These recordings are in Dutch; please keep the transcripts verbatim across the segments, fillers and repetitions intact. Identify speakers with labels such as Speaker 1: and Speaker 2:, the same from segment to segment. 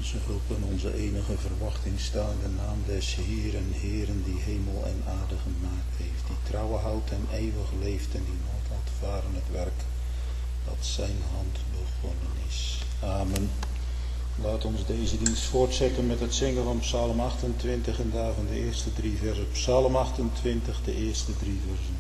Speaker 1: onze hulp en onze enige verwachting staan, de naam des Heeren, Heeren die hemel en aarde gemaakt heeft, die trouwen houdt en eeuwig leeft en die nooit laat varen het werk dat zijn hand begonnen is. Amen. Laat ons deze dienst voortzetten met het zingen van Psalm achtentwintig en daarvan de eerste drie versen. Psalm achtentwintig, de eerste drie versen.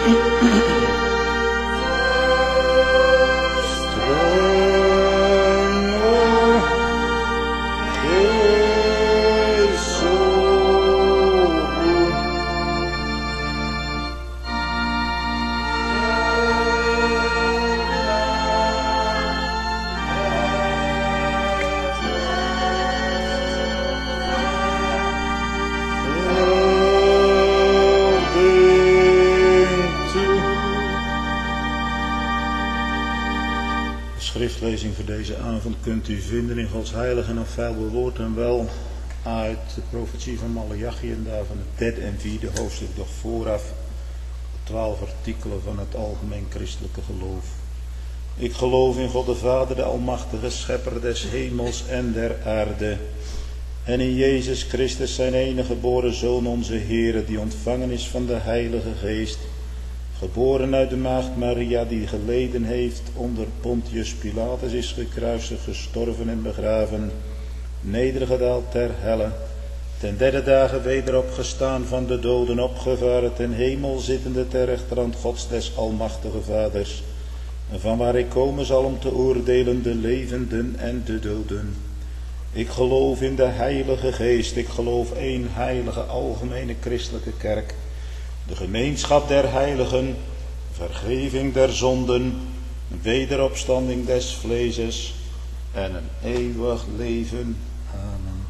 Speaker 1: schriftlezing voor deze avond kunt u vinden in Gods heilige en onfeilbaar woord en wel uit de profetie van Maleachi en daarvan het derde en vierde hoofdstuk, doch vooraf twaalf artikelen van het algemeen christelijke geloof. Ik geloof in God de Vader, de almachtige schepper des hemels en der aarde, en in Jezus Christus zijn enige geboren Zoon, onze Heere, die ontvangen is van de Heilige Geest, geboren uit de maagd Maria, die geleden heeft onder Pontius Pilatus, is gekruisigd, gestorven en begraven, nedergedaald ter helle, ten derde dagen weder opgestaan van de doden, opgevaren ten hemel, zittende ter rechterhand Gods des almachtige Vaders, en van waar ik komen zal om te oordelen de levenden en de doden. Ik geloof in de Heilige Geest, ik geloof één heilige algemene christelijke kerk, de gemeenschap der heiligen, vergeving der zonden, wederopstanding des vleeses en een eeuwig leven. Amen.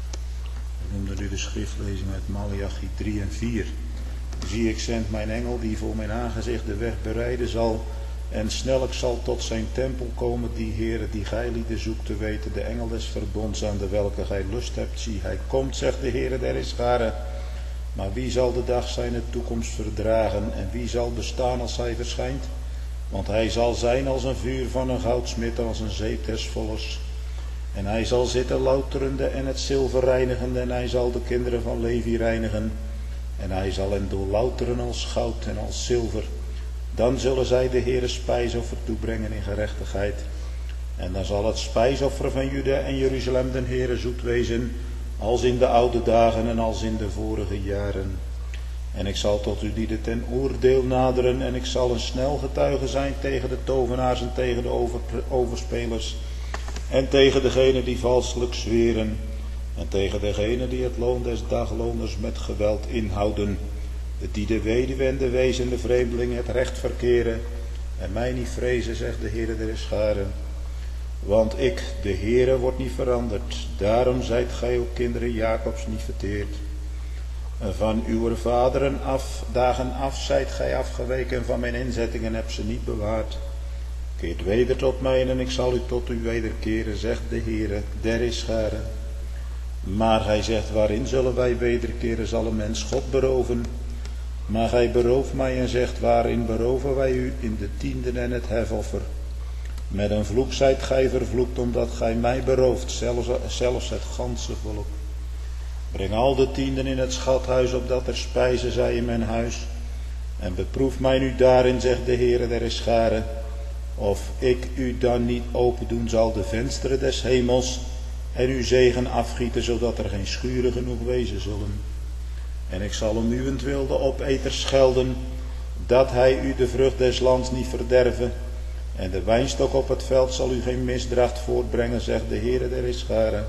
Speaker 1: We noemden nu de schriftlezing uit Maleachi drie en vier. Zie, ik zend mijn engel die voor mijn aangezicht de weg bereiden zal, en snellijk zal tot zijn tempel komen die Heere die gij lieden zoekt te weten, de engel des verbonds aan de welke gij lust hebt. Zie, hij komt, zegt de Heere der Heerscharen. Maar wie zal de dag zijne toekomst verdragen en wie zal bestaan als hij verschijnt? Want hij zal zijn als een vuur van een goudsmid, als een zeep des vollers. En hij zal zitten louterende en het zilver reinigende, en hij zal de kinderen van Levi reinigen. En hij zal hen doorlouteren als goud en als zilver. Dan zullen zij de Heere spijsoffer toebrengen in gerechtigheid. En dan zal het spijsoffer van Juda en Jeruzalem den Heere zoet wezen, als in de oude dagen en als in de vorige jaren. En ik zal tot u lieden ten oordeel naderen, en ik zal een snel getuige zijn tegen de tovenaars en tegen de over, overspelers, en tegen degenen die valselijk zweren, en tegen degenen die het loon des dagloners met geweld inhouden, die de weduwe en de wees en de vreemdeling het recht verkeren, en mij niet vrezen, zegt de Heere der Heerscharen. Want ik, de Heere, word niet veranderd. Daarom zijt gij ook kinderen Jacobs niet verteerd. Van uw vaderen af, dagen af zijt gij afgeweken, en van mijn inzettingen hebt ze niet bewaard. Keert weder tot mij, en ik zal u tot u wederkeren, zegt de Heere der Heerscharen. Maar hij zegt, waarin zullen wij wederkeren, zal een mens God beroven? Maar gij berooft mij en zegt, waarin beroven wij u? In de tienden en het hefoffer. Met een vloek zijt gij vervloekt, omdat gij mij berooft, zelfs, zelfs het ganse volk. Breng al de tienden in het schathuis, opdat er spijze zij in mijn huis. En beproef mij nu daarin, zegt de Heere der Heerscharen, of ik u dan niet open doen zal de vensteren des hemels, en uw zegen afgieten, zodat er geen schuren genoeg wezen zullen. En ik zal om uwentwil de opeters schelden, dat hij u de vrucht des lands niet verderven. En de wijnstok op het veld zal u geen misdracht voortbrengen, zegt de Heere der Heerscharen.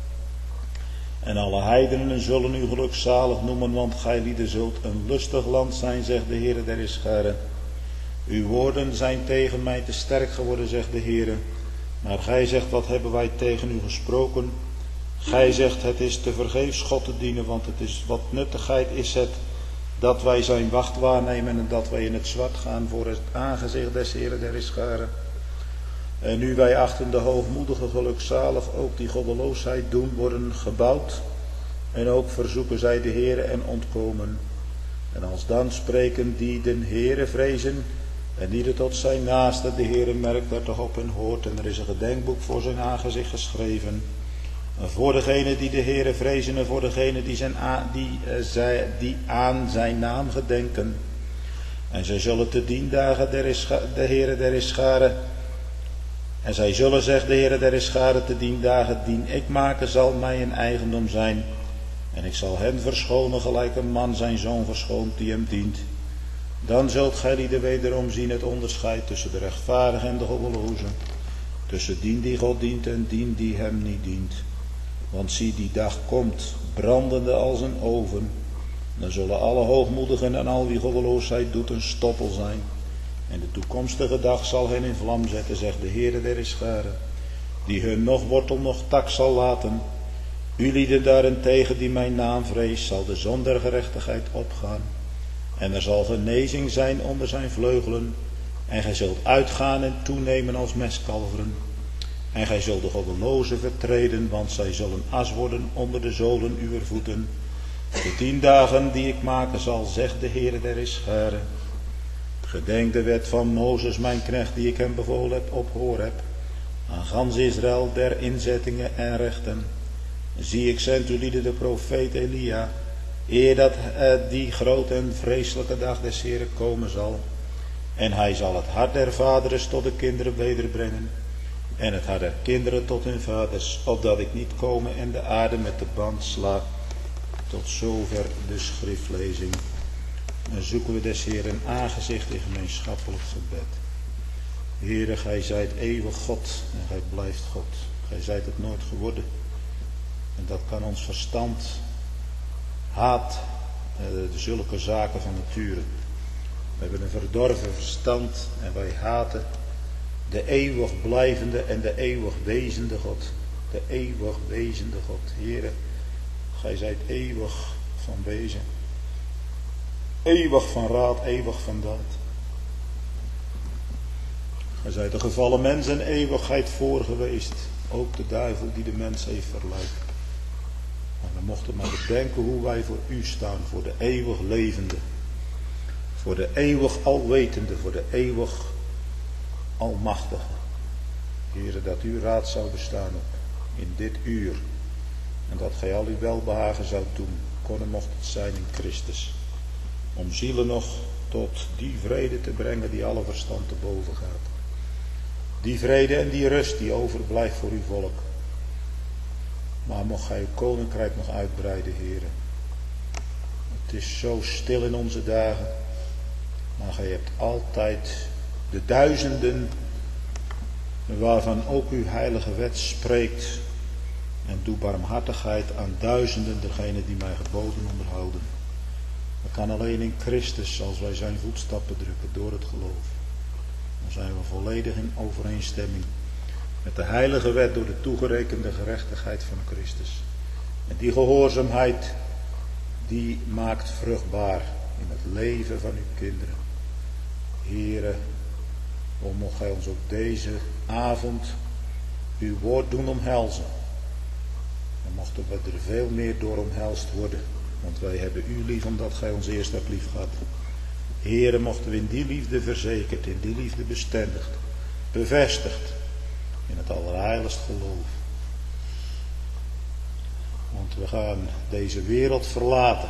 Speaker 1: En alle heidenen zullen u gelukzalig noemen, want gij lieden zult een lustig land zijn, zegt de Heere der Heerscharen. Uw woorden zijn tegen mij te sterk geworden, zegt de Heere. Maar gij zegt, wat hebben wij tegen u gesproken? Gij zegt, het is te vergeefs God te dienen, want het is wat nuttigheid is het dat wij zijn wacht waarnemen en dat wij in het zwart gaan voor het aangezicht des Heere der Heerscharen. En nu wij achten de hoogmoedige gelukzalig ook die goddeloosheid doen, worden gebouwd, en ook verzoeken zij de Heere en ontkomen. En alsdan spreken die den Heere vrezen, en ieder tot zijn naaste, de Heere merkt er toch op en hoort, en er is een gedenkboek voor zijn aangezicht geschreven. En voor degene die de Heere vrezen, en voor degene die, zijn a, die, uh, zij, die aan zijn naam gedenken. En zij zullen te dien dagen der Ischa, de Heere der Heerscharen. En zij zullen, zegt de Heere der Heerscharen, te dien dagen dien ik maken zal mij een eigendom zijn. En ik zal hen verschonen gelijk een man zijn zoon verschoont die hem dient. Dan zult gij lieden wederom zien het onderscheid tussen de rechtvaardige en de goddeloze, tussen dien die God dient en dien die hem niet dient. Want zie, die dag komt, brandende als een oven. Dan zullen alle hoogmoedigen en al wie goddeloosheid doet een stoppel zijn. En de toekomstige dag zal hen in vlam zetten, zegt de Heere der Heerscharen, die hun nog wortel nog tak zal laten. U lieden daarentegen die mijn naam vreest, zal de zon der gerechtigheid opgaan. En er zal genezing zijn onder zijn vleugelen. En gij zult uitgaan en toenemen als mestkalveren. En gij zult de goddelozen vertreden, want zij zullen as worden onder de zolen uwer voeten. De tien dagen die ik maken zal, zegt de Heere der Heerscharen. Gedenk de wet van Mozes, mijn knecht, die ik hem bevolen heb op Horeb, aan gans Israël der inzettingen en rechten. Zie, ik zend u lieden de profeet Elia, eer dat uh, die grote en vreselijke dag des Heeren komen zal. En hij zal het hart der vaderen tot de kinderen wederbrengen, en het hart der kinderen tot hun vaders, opdat ik niet komen en de aarde met de band sla. Tot zover de schriftlezing. Dan zoeken we des Heeren aangezicht in gemeenschappelijk gebed. Heere, gij zijt eeuwig God en gij blijft God. Gij zijt het nooit geworden. En dat kan ons verstand haat eh, zulke zaken van nature. We hebben een verdorven verstand en wij haten de eeuwig blijvende en de eeuwig wezende God. De eeuwig wezende God. Heere, gij zijt eeuwig van wezen. Eeuwig van raad, eeuwig van daad. Gij zijt een gevallen mens en eeuwigheid voor geweest. Ook de duivel die de mens heeft verleid. Maar we mochten maar bedenken hoe wij voor u staan. Voor de eeuwig levende. Voor de eeuwig alwetende. Voor de eeuwig almachtige. Heere, dat uw raad zou bestaan op in dit uur. En dat gij al uw welbehagen zou doen. Kon mocht het zijn in Christus. Om zielen nog tot die vrede te brengen die alle verstand te boven gaat. Die vrede en die rust die overblijft voor uw volk. Maar mocht gij uw koninkrijk nog uitbreiden, heren. Het is zo stil in onze dagen. Maar gij hebt altijd de duizenden waarvan ook uw heilige wet spreekt. En doe barmhartigheid aan duizenden dergenen die mijn geboden onderhouden. Dat kan alleen in Christus als wij zijn voetstappen drukken door het geloof. Dan zijn we volledig in overeenstemming met de heilige wet door de toegerekende gerechtigheid van Christus. En die gehoorzaamheid die maakt vruchtbaar in het leven van uw kinderen. Here, o mocht gij ons ook deze avond uw woord doen omhelzen. Dan mochten we er veel meer door omhelst worden. Want wij hebben u lief omdat gij ons eerst hebt lief gehad. Heere, mochten we in die liefde verzekerd, in die liefde bestendigd, bevestigd, in het allerheiligst geloof. Want we gaan deze wereld verlaten.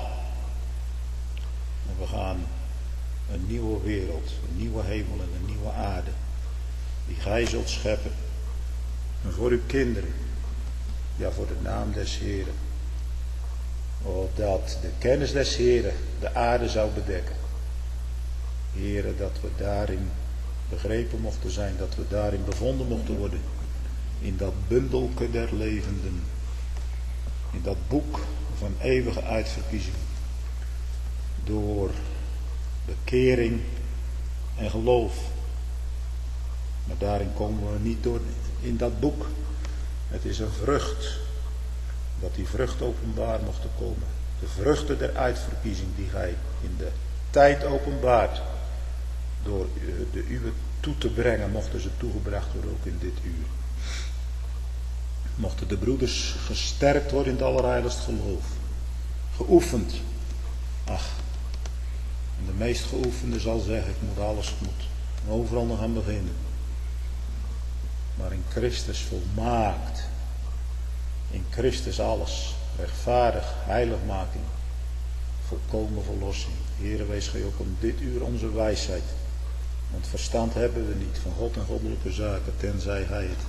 Speaker 1: En we gaan een nieuwe wereld, een nieuwe hemel en een nieuwe aarde, die gij zult scheppen. En voor uw kinderen, ja voor de naam des Heeren. Opdat de kennis des Heeren de aarde zou bedekken. Heere, dat we daarin begrepen mochten zijn, dat we daarin bevonden mochten worden. In dat bundelke der levenden. In dat boek van eeuwige uitverkiezing. Door bekering en geloof. Maar daarin komen we niet door in dat boek. Het is een vrucht. Dat die vrucht openbaar mochten komen. De vruchten der uitverkiezing die gij in de tijd openbaart. Door de uwe toe te brengen mochten ze toegebracht worden ook in dit uur. Mochten de broeders gesterkt worden in het allerheiligst geloof. Geoefend. Ach. En de meest geoefende zal zeggen, ik moet alles, ik moet overal nog aan beginnen. Maar in Christus volmaakt. In Christus alles. Rechtvaardig, heiligmaking. Volkomen verlossing. Heere, wees gij ook om dit uur onze wijsheid. Want verstand hebben we niet van God en goddelijke zaken, tenzij gij het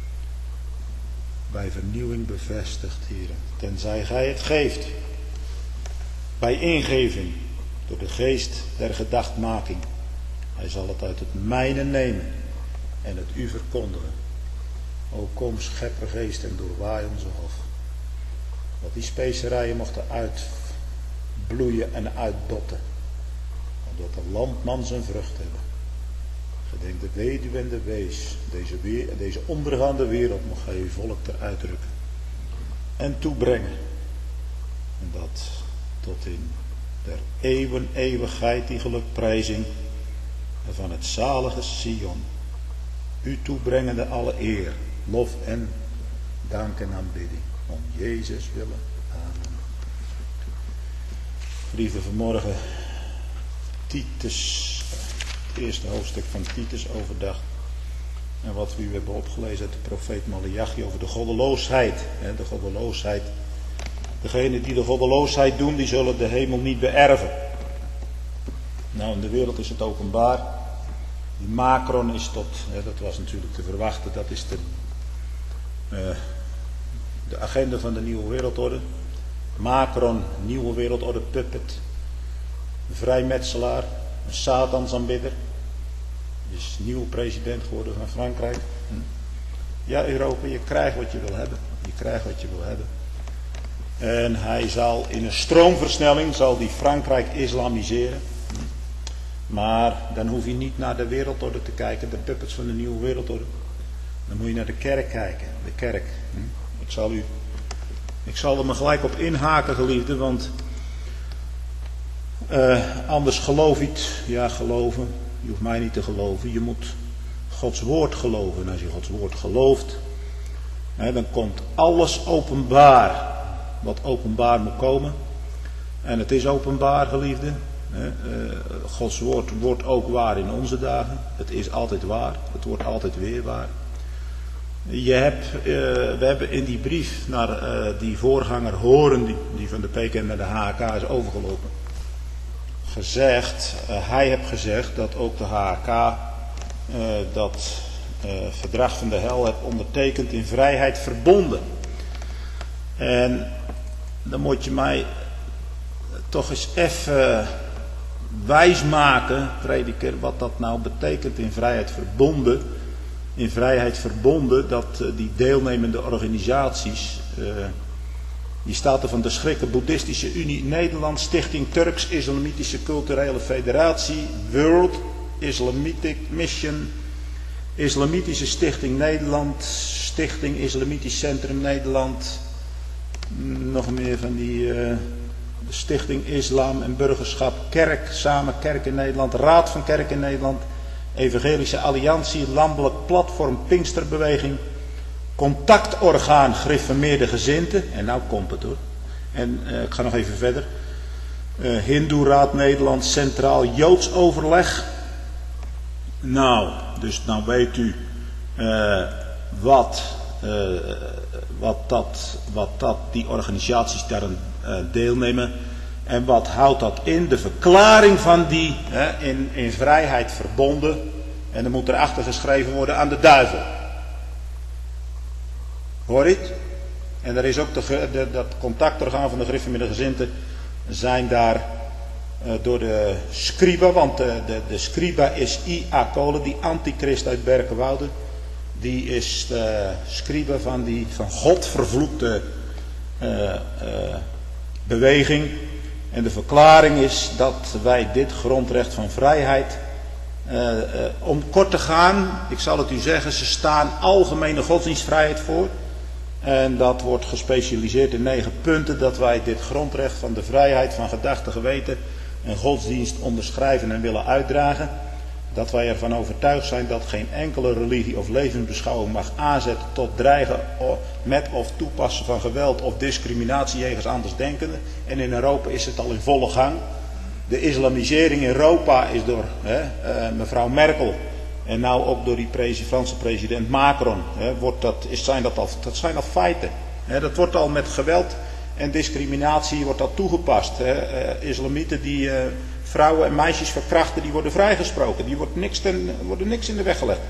Speaker 1: bij vernieuwing bevestigt, Heere. Tenzij gij het geeft. Bij ingeving. door de geest der gedachtmaking. Hij zal het uit het mijne nemen en het u verkondigen. O kom, scheppergeest, en doorwaai onze hof. Dat die specerijen mochten uitbloeien en uitdotten. Omdat de landman zijn vrucht hebben. Gedenk de weduwe en de wees. Deze, weer, deze ondergaande wereld mag hij uw volk eruit drukken. En toebrengen. En dat tot in der eeuwen eeuwigheid die gelukprijzing van het zalige Sion. U toebrengende alle eer, lof en dank en aanbidding. Om Jezus willen. Amen. Geliefde, vanmorgen Titus, het eerste hoofdstuk van Titus overdag. En wat we u hebben opgelezen uit de profeet Maleachi over de goddeloosheid. De goddeloosheid. Degenen die de goddeloosheid doen, die zullen de hemel niet beërven. Nou, in de wereld is het openbaar. Die Macron is tot, dat was natuurlijk te verwachten, dat is de, uh, de agenda van de nieuwe wereldorde. Macron, nieuwe wereldorde puppet. Een vrijmetselaar, een satansaanbidder. Is nieuwe president geworden van Frankrijk. Ja, Europa, je krijgt wat je wil hebben. Je krijgt wat je wil hebben. En hij zal in een stroomversnelling, zal die Frankrijk islamiseren. Maar dan hoef je niet naar de wereldorde te kijken, de puppets van de nieuwe wereldorde. Dan moet je naar de kerk kijken, de kerk. Ik zal u, ik zal er me gelijk op inhaken, geliefden, want uh, anders geloof je het. Ja, geloven, je hoeft mij niet te geloven, je moet Gods woord geloven. En als je Gods woord gelooft, hè, dan komt alles openbaar, wat openbaar moet komen. En het is openbaar, geliefden. Uh, Gods woord wordt ook waar in onze dagen. Het is altijd waar. Het wordt altijd weer waar. Je hebt, uh, we hebben in die brief naar uh, die voorganger Horen, die, die van de P K N naar de H K is overgelopen, gezegd, uh, hij heeft gezegd dat ook de H K uh, dat uh, verdrag van de hel heeft ondertekend in vrijheid verbonden. En dan moet je mij toch eens even wijsmaken, prediker, wat dat nou betekent in vrijheid verbonden. In vrijheid verbonden, dat uh, die deelnemende organisaties, uh, die staat er van de Schrikken Boeddhistische Unie Nederland, Stichting Turks-Islamitische Culturele Federatie, World Islamitic Mission, Islamitische Stichting Nederland, Stichting Islamitisch Centrum Nederland, nog meer van die uh, Stichting Islam en Burgerschap, Kerk, Samen Kerk in Nederland, Raad van Kerk in Nederland, Evangelische Alliantie, Landelijk Platform Pinksterbeweging, Contactorgaan Gereformeerde Gezinten, en nou komt het hoor, en uh, ik ga nog even verder, uh, Hindoeraad Nederland, Centraal Joods Overleg. Nou, dus nou weet u uh, wat, uh, wat, dat, wat dat die organisaties daaraan uh, deelnemen. En wat houdt dat in? De verklaring van die hè, in, in vrijheid verbonden. En dan moet erachter geschreven worden aan de duivel. Hoor je het? En er is ook de, de, dat contactorgaan van de Gereformeerde Gezinten zijn daar uh, door de scriba, want de, de, de scriba is I A. Kolen, die antichrist uit Berkenwoude. Die is de scriba van die van God vervloekte uh, uh, beweging. En de verklaring is dat wij dit grondrecht van vrijheid, uh, uh, om kort te gaan, ik zal het u zeggen, ze staan algemene godsdienstvrijheid voor. En dat wordt gespecialiseerd in negen punten, dat wij dit grondrecht van de vrijheid van gedachte, geweten en godsdienst onderschrijven en willen uitdragen. Dat wij ervan overtuigd zijn dat geen enkele religie of levensbeschouwing mag aanzetten tot dreigen met of toepassen van geweld of discriminatie jegens andersdenkenden. En in Europa is het al in volle gang. De islamisering in Europa is door hè, uh, mevrouw Merkel en nou ook door die presi- Franse president Macron. Hè, wordt dat, is, zijn dat, al, dat zijn al feiten. Hè, dat wordt al met geweld en discriminatie wordt dat toegepast. Hè. Uh, islamieten die uh, vrouwen en meisjes verkrachten, die worden vrijgesproken. Die wordt niks ten, worden niks in de weg gelegd.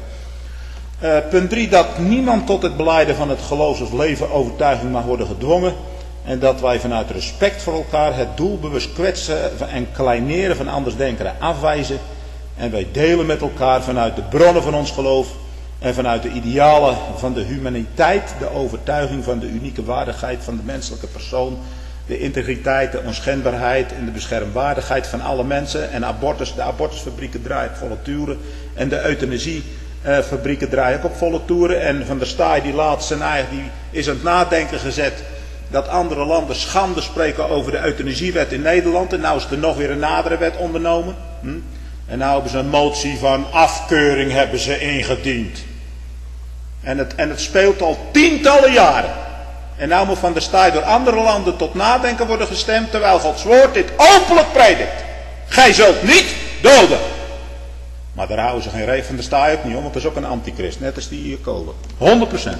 Speaker 1: Uh, punt drie, dat niemand tot het belijden van het geloofs- of leven overtuiging mag worden gedwongen. En dat wij vanuit respect voor elkaar het doelbewust kwetsen en kleineren van andersdenkenden afwijzen. En wij delen met elkaar vanuit de bronnen van ons geloof en vanuit de idealen van de humaniteit, de overtuiging van de unieke waardigheid van de menselijke persoon, de integriteit, de onschendbaarheid en de beschermwaardigheid van alle mensen. En abortus, de abortusfabrieken draaien op volle toeren en de euthanasiefabrieken draaien ook op volle toeren. En Van der Staaij, die laat zijn eigen, die is aan het nadenken gezet dat andere landen schande spreken over de euthanasiewet in Nederland. En nou is er nog weer een nadere wet ondernomen. Hm? En nou hebben ze een motie van afkeuring hebben ze ingediend. En het, en het speelt al tientallen jaren. En nou moet Van der Staaij door andere landen tot nadenken worden gestemd, terwijl Gods woord dit openlijk predikt. Gij zult niet doden. Maar daar houden ze geen reet Van der Staaij ook niet om, want dat is ook een antichrist, net als die kolen. honderd procent.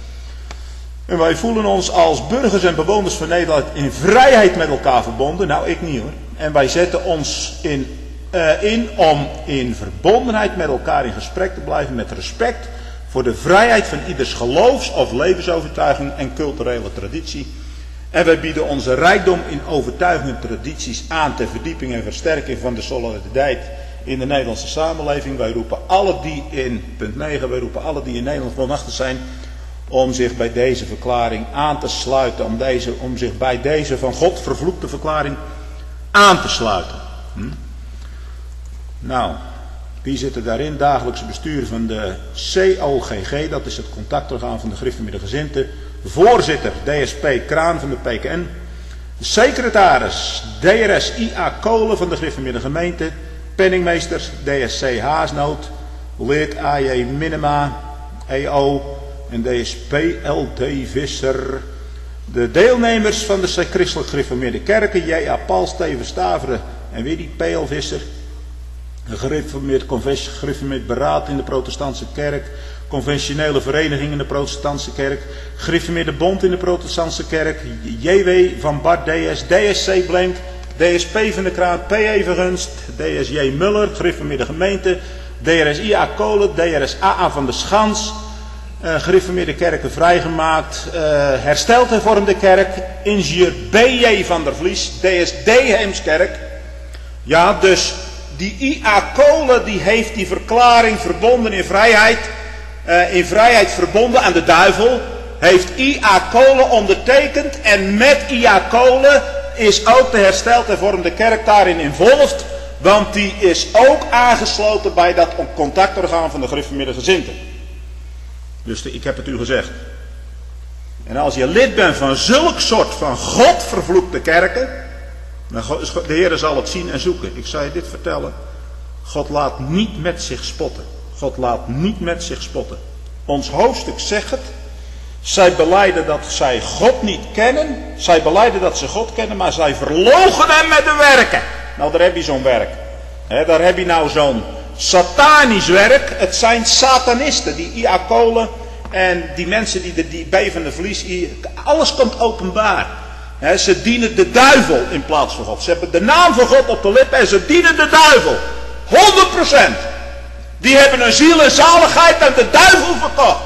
Speaker 1: En wij voelen ons als burgers en bewoners van Nederland in vrijheid met elkaar verbonden. Nou, ik niet hoor. En wij zetten ons in, uh, in om in verbondenheid met elkaar in gesprek te blijven met respect voor de vrijheid van ieders geloofs- of levensovertuiging en culturele traditie. En wij bieden onze rijkdom in overtuigingen en tradities aan ter verdieping en versterking van de solidariteit in de Nederlandse samenleving. Wij roepen alle die in, punt negen, wij roepen alle die in Nederland woonachtig zijn om zich bij deze verklaring aan te sluiten, om, deze, om zich bij deze van God vervloekte verklaring aan te sluiten. Hm? Nou, wie zit er daarin? Dagelijkse bestuur van de C O G G, dat is het contactorgaan van de Griffenmeerde Gezinten. Voorzitter D S P Kraan van de P K N. Secretaris D R S I A Kolen van de Griffenmeerde Gemeente. Penningmeester D S C Haasnoot. Lid A J Minema E O en D S P L D Visser. De deelnemers van de Christelijk Gereformeerde Kerken, J A Paul, Steven Staveren en weer die P L Visser. Een gereformeerd conventie, gereformeerd beraad in de protestantse kerk, conventionele vereniging in de protestantse kerk, gereformeerde bond in de protestantse kerk, J W van Bart D S, D S C Blenk, D S P van de Kraan, P E Vergunst, D S J Muller, gereformeerde gemeente, D R S I A Kolen, D R S A A van de Schans, uh, gereformeerde kerken vrijgemaakt, uh, hersteld hervormde kerk, ingenieur B J van der Vlies, D S D Heemskerk. Ja, dus die I A Kolen die heeft die verklaring verbonden in vrijheid, uh, in vrijheid verbonden aan de duivel, heeft I A Kolen ondertekend en met I A Kolen is ook de hersteld hervormde kerk daarin involved, want die is ook aangesloten bij dat contactorgaan van de Gereformeerde Gezinten. Dus de, ik heb het u gezegd. En als je lid bent van zulk soort van God vervloekte kerken, de Heer zal het zien en zoeken. Ik zal je dit vertellen. God laat niet met zich spotten. God laat niet met zich spotten. Ons hoofdstuk zegt het. Zij belijden dat zij God niet kennen. Zij belijden dat ze God kennen, maar zij verloochenen hem met de werken. Nou, daar heb je zo'n werk. He, daar heb je nou zo'n satanisch werk. Het zijn satanisten, die I A Kolen en die mensen die de die B van de Vlies. Alles komt openbaar. He, ze dienen de duivel in plaats van God. Ze hebben de naam van God op de lippen en ze dienen de duivel. honderd procent. Die hebben een ziel en zaligheid aan de duivel verkocht.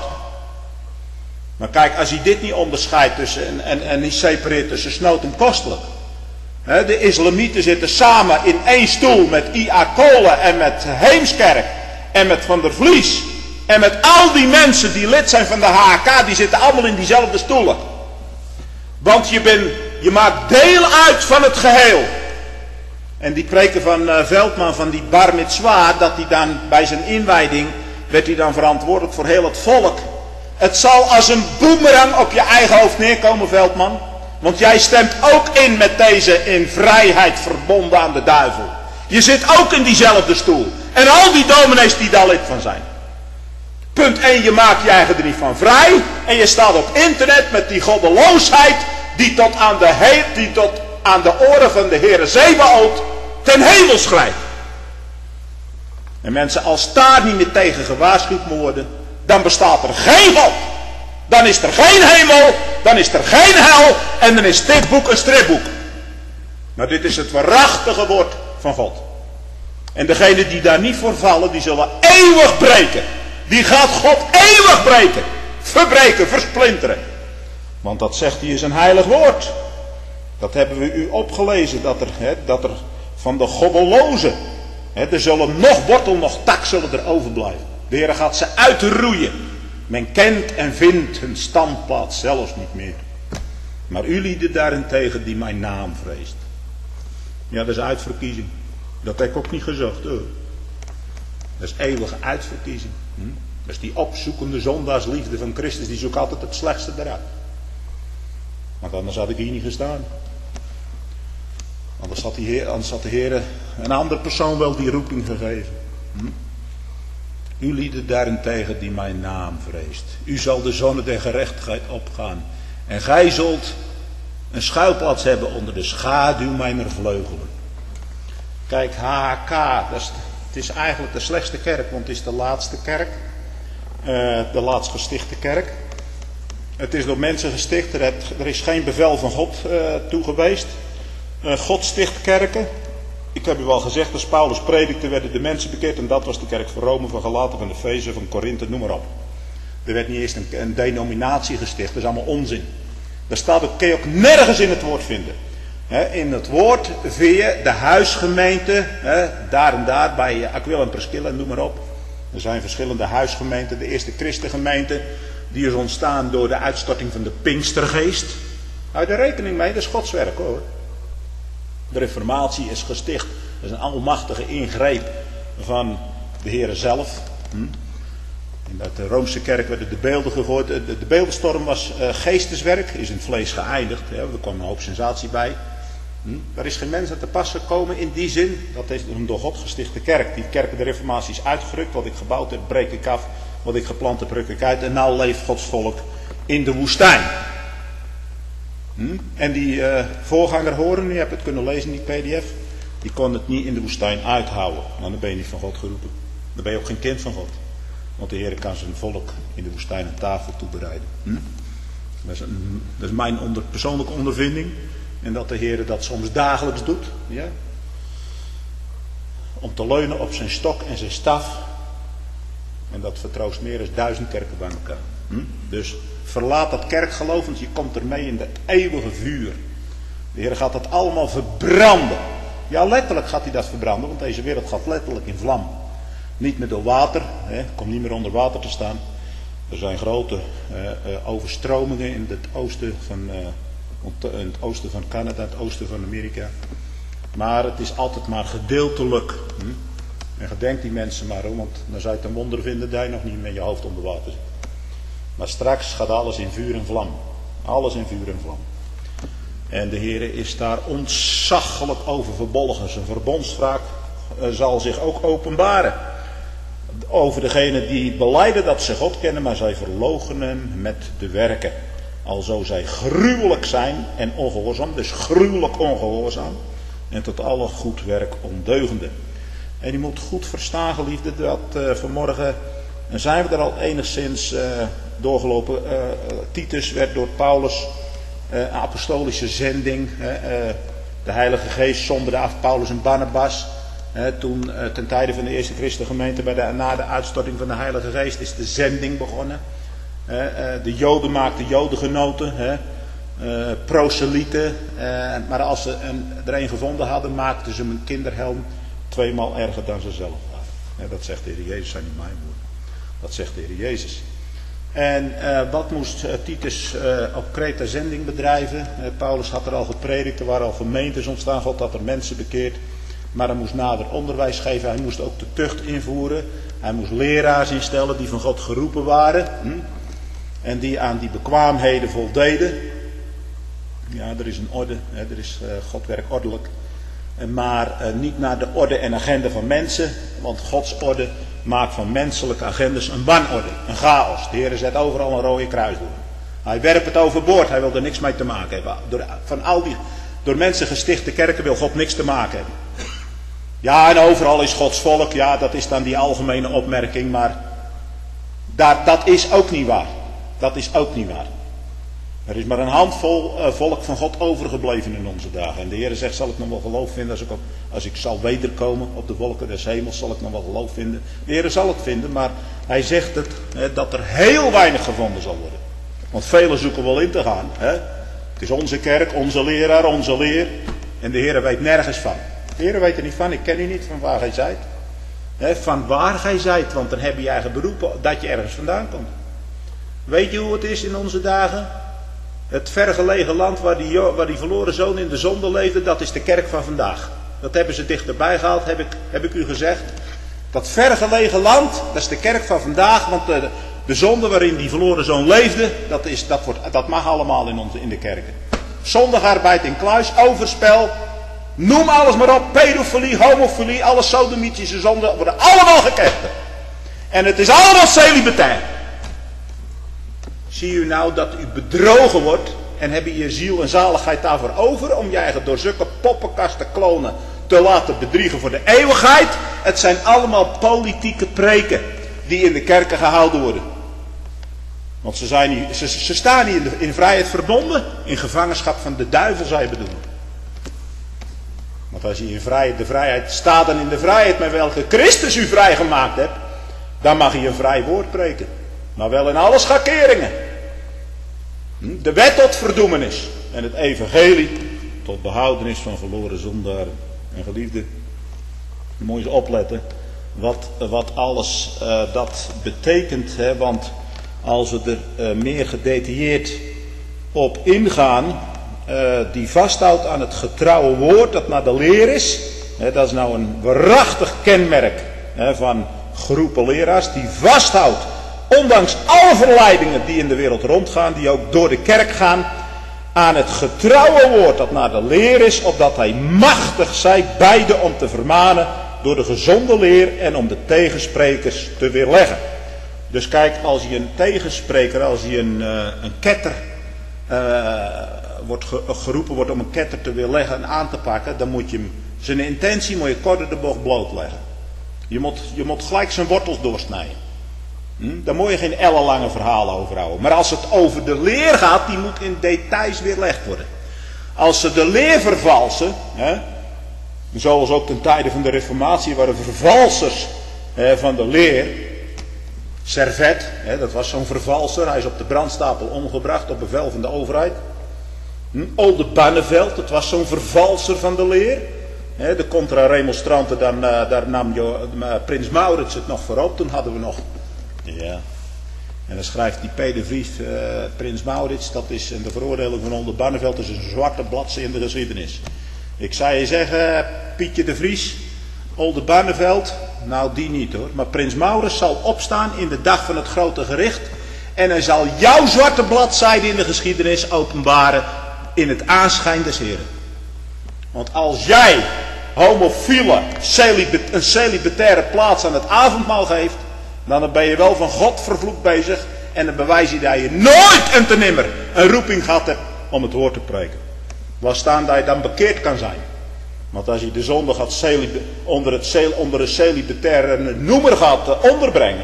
Speaker 1: Maar kijk, als hij dit niet onderscheidt tussen, en, en, en niet separeert tussen snood en kostelijk. He, de islamieten zitten samen in één stoel met I A Kolen en met Heemskerk en met Van der Vlies. En met al die mensen die lid zijn van de H K, die zitten allemaal in diezelfde stoelen. Want je, bent, je maakt deel uit van het geheel. En die preken van uh, Veldman, van die bar mitzwa, dat hij dan bij zijn inwijding, werd hij dan verantwoordelijk voor heel het volk. Het zal als een boemerang op je eigen hoofd neerkomen, Veldman. Want jij stemt ook in met deze in vrijheid verbonden aan de duivel. Je zit ook in diezelfde stoel. En al die dominees die daar lid van zijn. Punt één, je maakt je eigen er niet van vrij. En je staat op internet met die goddeloosheid die tot aan de, he- die tot aan de oren van de Heere Zebaoth ten hemel schrijft. En mensen, als daar niet meer tegen gewaarschuwd moet worden, dan bestaat er geen God. Dan is er geen hemel, dan is er geen hel en dan is dit boek een stripboek. Maar dit is het waarachtige woord van God. En degenen die daar niet voor vallen, die zullen eeuwig breken. Die gaat God eeuwig breken. Verbreken, versplinteren. Want dat zegt hij is een heilig woord.
Speaker 2: Dat hebben we u opgelezen, dat er, hè, dat er van de goddelozen, hè, er zullen nog wortel, nog tak zullen er overblijven. De Heer gaat ze uitroeien. Men kent en vindt hun standplaats zelfs niet meer. Maar u lieden daarentegen die mijn naam vreest. Ja, dat is uitverkiezing. Dat heb ik ook niet gezocht hoor. Dat is eeuwige uitverkiezing. Hm? Dat is die opzoekende zondaarsliefde van Christus. Die zoekt altijd het slechtste eruit. Want anders had ik hier niet gestaan. Anders had, die heer, anders had de Heer een andere persoon wel die roeping gegeven. Hm? U lieden daarentegen die mijn naam vreest. U zal de zonne der gerechtigheid opgaan. En gij zult een schuilplaats hebben onder de schaduw mijner vleugelen. Kijk, H H K, dat is, het is eigenlijk de slechtste kerk, want het is de laatste kerk. Uh, de laatst gestichte kerk. Het is door mensen gesticht, er, het, er is geen bevel van God uh, toe geweest. Uh, God sticht kerken. Ik heb u al gezegd, als Paulus predikte werden de mensen bekeerd. En dat was de kerk van Rome, van Galaten, van Efeze, van Korinthe, noem maar op. Er werd niet eerst een, een denominatie gesticht, dat is allemaal onzin. Daar staat ook, kun je ook nergens in het woord vinden. He, in het woord vind je de huisgemeente, he, daar en daar, bij Aquila en Priscilla, noem maar op. Er zijn verschillende huisgemeenten. De eerste christengemeente, die is ontstaan door de uitstorting van de Pinkstergeest. Houd er rekening mee, dat is Gods werk hoor. De reformatie is gesticht. Dat is een almachtige ingreep van de Heere zelf. Hm? In de Roomse kerk werden de beelden gegooid. De, de beeldenstorm was uh, geesteswerk, is in het vlees geëindigd. Ja, er kwam een hoop sensatie bij. Hm? Er is geen mens aan te pas gekomen in die zin. Dat is een door God gestichte kerk. Die kerk de reformatie is uitgerukt. Wat ik gebouwd heb, breek ik af. Wat ik geplant heb, ruk ik uit. En nou leeft Gods volk in de woestijn. Hm? En die uh, voorganger horen, je hebt het kunnen lezen in die P D F. Die kon het niet in de woestijn uithouden. Nou, dan ben je niet van God geroepen. Dan ben je ook geen kind van God. Want de Heer kan zijn volk in de woestijn een tafel toebereiden. Hm? Dat, is een, dat is mijn onder, persoonlijke ondervinding. En dat de Heer dat soms dagelijks doet. Ja? Om te leunen op zijn stok en zijn staf. En dat vertroost meer dan duizend kerken bij elkaar. Hm? Dus verlaat dat kerkgeloof, want je komt ermee in dat eeuwige vuur. De Heer gaat dat allemaal verbranden. Ja, letterlijk gaat hij dat verbranden, want deze wereld gaat letterlijk in vlam. Niet meer door water, hè, komt niet meer onder water te staan. Er zijn grote uh, uh, overstromingen in het oosten van, uh, in het oosten van Canada, het oosten van Amerika. Maar het is altijd maar gedeeltelijk. Hm? En gedenk die mensen maar om, want dan zou je het een wonder vinden dat je nog niet met je hoofd onder water zit. Maar straks gaat alles in vuur en vlam. Alles in vuur en vlam. En de Heer is daar ontzaglijk over verbolgen. Zijn verbondswraak uh, zal zich ook openbaren. Over degenen die belijden dat ze God kennen, maar zij verloochenen hem met de werken. Alzo zij gruwelijk zijn en ongehoorzaam. Dus gruwelijk ongehoorzaam. En tot alle goed werk ondeugende. En je moet goed verstaan, geliefde, dat uh, vanmorgen en zijn we er al enigszins uh, doorgelopen. Uh, Titus werd door Paulus uh, een apostolische zending. Uh, uh, de Heilige Geest zonderde af Paulus en Barnabas. Uh, toen uh, ten tijde van de eerste christengemeente, bij de, na de uitstorting van de Heilige Geest, is de zending begonnen. Uh, uh, de Joden maakten Jodengenoten, uh, uh, proselieten. Uh, maar als ze een, er een gevonden hadden, maakten ze hem een kinderhelm tweemaal erger dan ze zelf waren. Uh, dat zegt de Heer Jezus, zijn niet mijn woorden. Dat zegt de Heer Jezus. En uh, wat moest uh, Titus uh, op Kreta zending bedrijven? Uh, Paulus had er al gepredikt, er waren al gemeentes ontstaan, God had er mensen bekeerd. Maar hij moest nader onderwijs geven, hij moest ook de tucht invoeren. Hij moest leraars instellen die van God geroepen waren. Hm? En die aan die bekwaamheden voldeden. Ja, er is een orde, hè, er is uh, God werkt ordelijk. Maar uh, niet naar de orde en agenda van mensen, want Gods orde maakt van menselijke agendas een wanorde, een chaos. De Heer zet overal een rode kruis door. Hij werpt het overboord, hij wil er niks mee te maken hebben. Door, van al die door mensen gestichte kerken wil God niks te maken hebben. Ja, en overal is Gods volk, ja, dat is dan die algemene opmerking, maar daar, dat is ook niet waar. Dat is ook niet waar. Er is maar een handvol uh, volk van God overgebleven in onze dagen. En de Heer zegt, zal ik nog wel geloof vinden als ik, op, als ik zal wederkomen op de wolken des hemels, zal ik nog wel geloof vinden. De Heer zal het vinden, maar hij zegt het, hè, dat er heel weinig gevonden zal worden. Want velen zoeken wel in te gaan. Hè? Het is onze kerk, onze leraar, onze leer. En de Heer weet nergens van. De Heer weet er niet van, ik ken u niet van waar gij zijt. He, van waar gij zijt, want dan heb je eigen beroep dat je ergens vandaan komt. Weet je hoe het is in onze dagen? Het vergelegen land waar die, waar die verloren zoon in de zonde leefde, dat is de kerk van vandaag. Dat hebben ze dichterbij gehaald, heb ik, heb ik u gezegd. Dat vergelegen land, dat is de kerk van vandaag, want de, de zonde waarin die verloren zoon leefde, dat, is, dat, wordt, dat mag allemaal in, onze, in de kerken. Zondigarbeid in kluis, overspel, noem alles maar op, pedofilie, homofilie, alle sodomitische zonden, worden allemaal gekechterd. En het is allemaal celibatair. Zie u nou dat u bedrogen wordt en heb je je ziel en zaligheid daarvoor over om je eigen door zulke poppenkasten klonen te laten bedriegen voor de eeuwigheid? Het zijn allemaal politieke preken die in de kerken gehouden worden. Want ze, zijn niet, ze, ze staan niet in, de, in vrijheid verbonden, in gevangenschap van de duivel zou je bedoelen. Want als je in vrijheid, de vrijheid staat en in de vrijheid met welke Christus u vrijgemaakt hebt, dan mag je een vrij woord preken. Maar wel in alle schakeringen. De wet tot verdoemenis en het evangelie tot behoudenis van verloren zondaren. En geliefde, je moet eens opletten wat, wat alles uh, dat betekent. Hè? Want als we er uh, meer gedetailleerd op ingaan, uh, die vasthoudt aan het getrouwe woord dat naar de leer is. Hè, dat is nou een waarachtig kenmerk hè, van groepen leraars. Die vasthoudt, ondanks alle verleidingen die in de wereld rondgaan, die ook door de kerk gaan, aan het getrouwe woord dat naar de leer is, opdat hij machtig zij beide om te vermanen door de gezonde leer en om de tegensprekers te weerleggen. Dus kijk, als je een tegenspreker, als je een, uh, een ketter uh, wordt ge, geroepen wordt om een ketter te weerleggen en aan te pakken, dan moet je hem, zijn intentie moet je kort de bocht blootleggen. Je moet, je moet gelijk zijn wortels doorsnijden. Hm? Daar moet je geen ellenlange verhalen over houden. Maar als het over de leer gaat, die moet in details weerlegd worden. Als ze de leer vervalsen, hè, zoals ook ten tijde van de Reformatie waren vervalsers hè, van de leer. Servet, hè, dat was zo'n vervalser, hij is op de brandstapel omgebracht op bevel van de overheid. Hm? Oldenbarneveld, dat was zo'n vervalser van de leer. Hè, de contra-remonstranten, dan, uh, daar nam jo, uh, Prins Maurits het nog voorop, toen hadden we nog... Ja. En dan schrijft die P. de Vries, uh, Prins Maurits, dat is de veroordeling van Oldenbarneveld, dat is een zwarte bladzijde in de geschiedenis. Ik zou je zeggen, Pietje de Vries, Oldenbarneveld, nou die niet hoor, maar Prins Maurits zal opstaan in de dag van het grote gericht en hij zal jouw zwarte bladzijde in de geschiedenis openbaren in het aanschijn des Heren. Want als jij homofiele, celibet, een celibataire plaats aan het avondmaal geeft, dan ben je wel van God vervloekt bezig. En dan bewijs je dat je nooit en te nimmer een roeping gehad hebt om het woord te preken. Laat staan dat je dan bekeerd kan zijn. Want als je de zonde gaat celib, onder, het cel, onder een celibataire noemer gaat onderbrengen.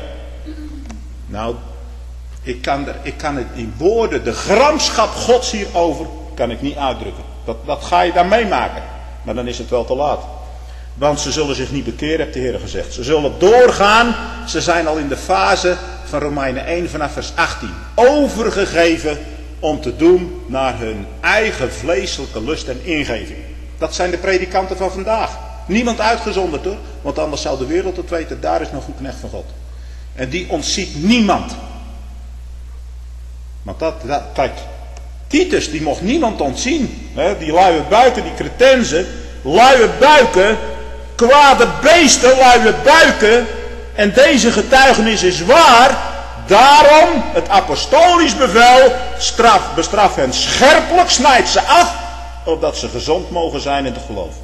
Speaker 2: Nou, ik kan, er, ik kan het in woorden, de gramschap Gods hierover, kan ik niet uitdrukken. Dat, dat ga je dan meemaken. Maar dan is het wel te laat. Want ze zullen zich niet bekeren, heeft de Heer gezegd. Ze zullen doorgaan. Ze zijn al in de fase van Romeinen één vanaf vers achttien. Overgegeven om te doen naar hun eigen vleeselijke lust en ingeving. Dat zijn de predikanten van vandaag. Niemand uitgezonderd hoor. Want anders zou de wereld het weten. Daar is nog goed knecht van God. En die ontziet niemand. Want dat, dat kijk. Titus die mocht niemand ontzien. Hè? Die luie buiken, die cretensen. Luie buiken. Kwade beesten, luie buiken. En deze getuigenis is waar. Daarom het apostolisch bevel. Straf, bestraf hen scherpelijk. Snijd ze af. Opdat ze gezond mogen zijn in het geloof.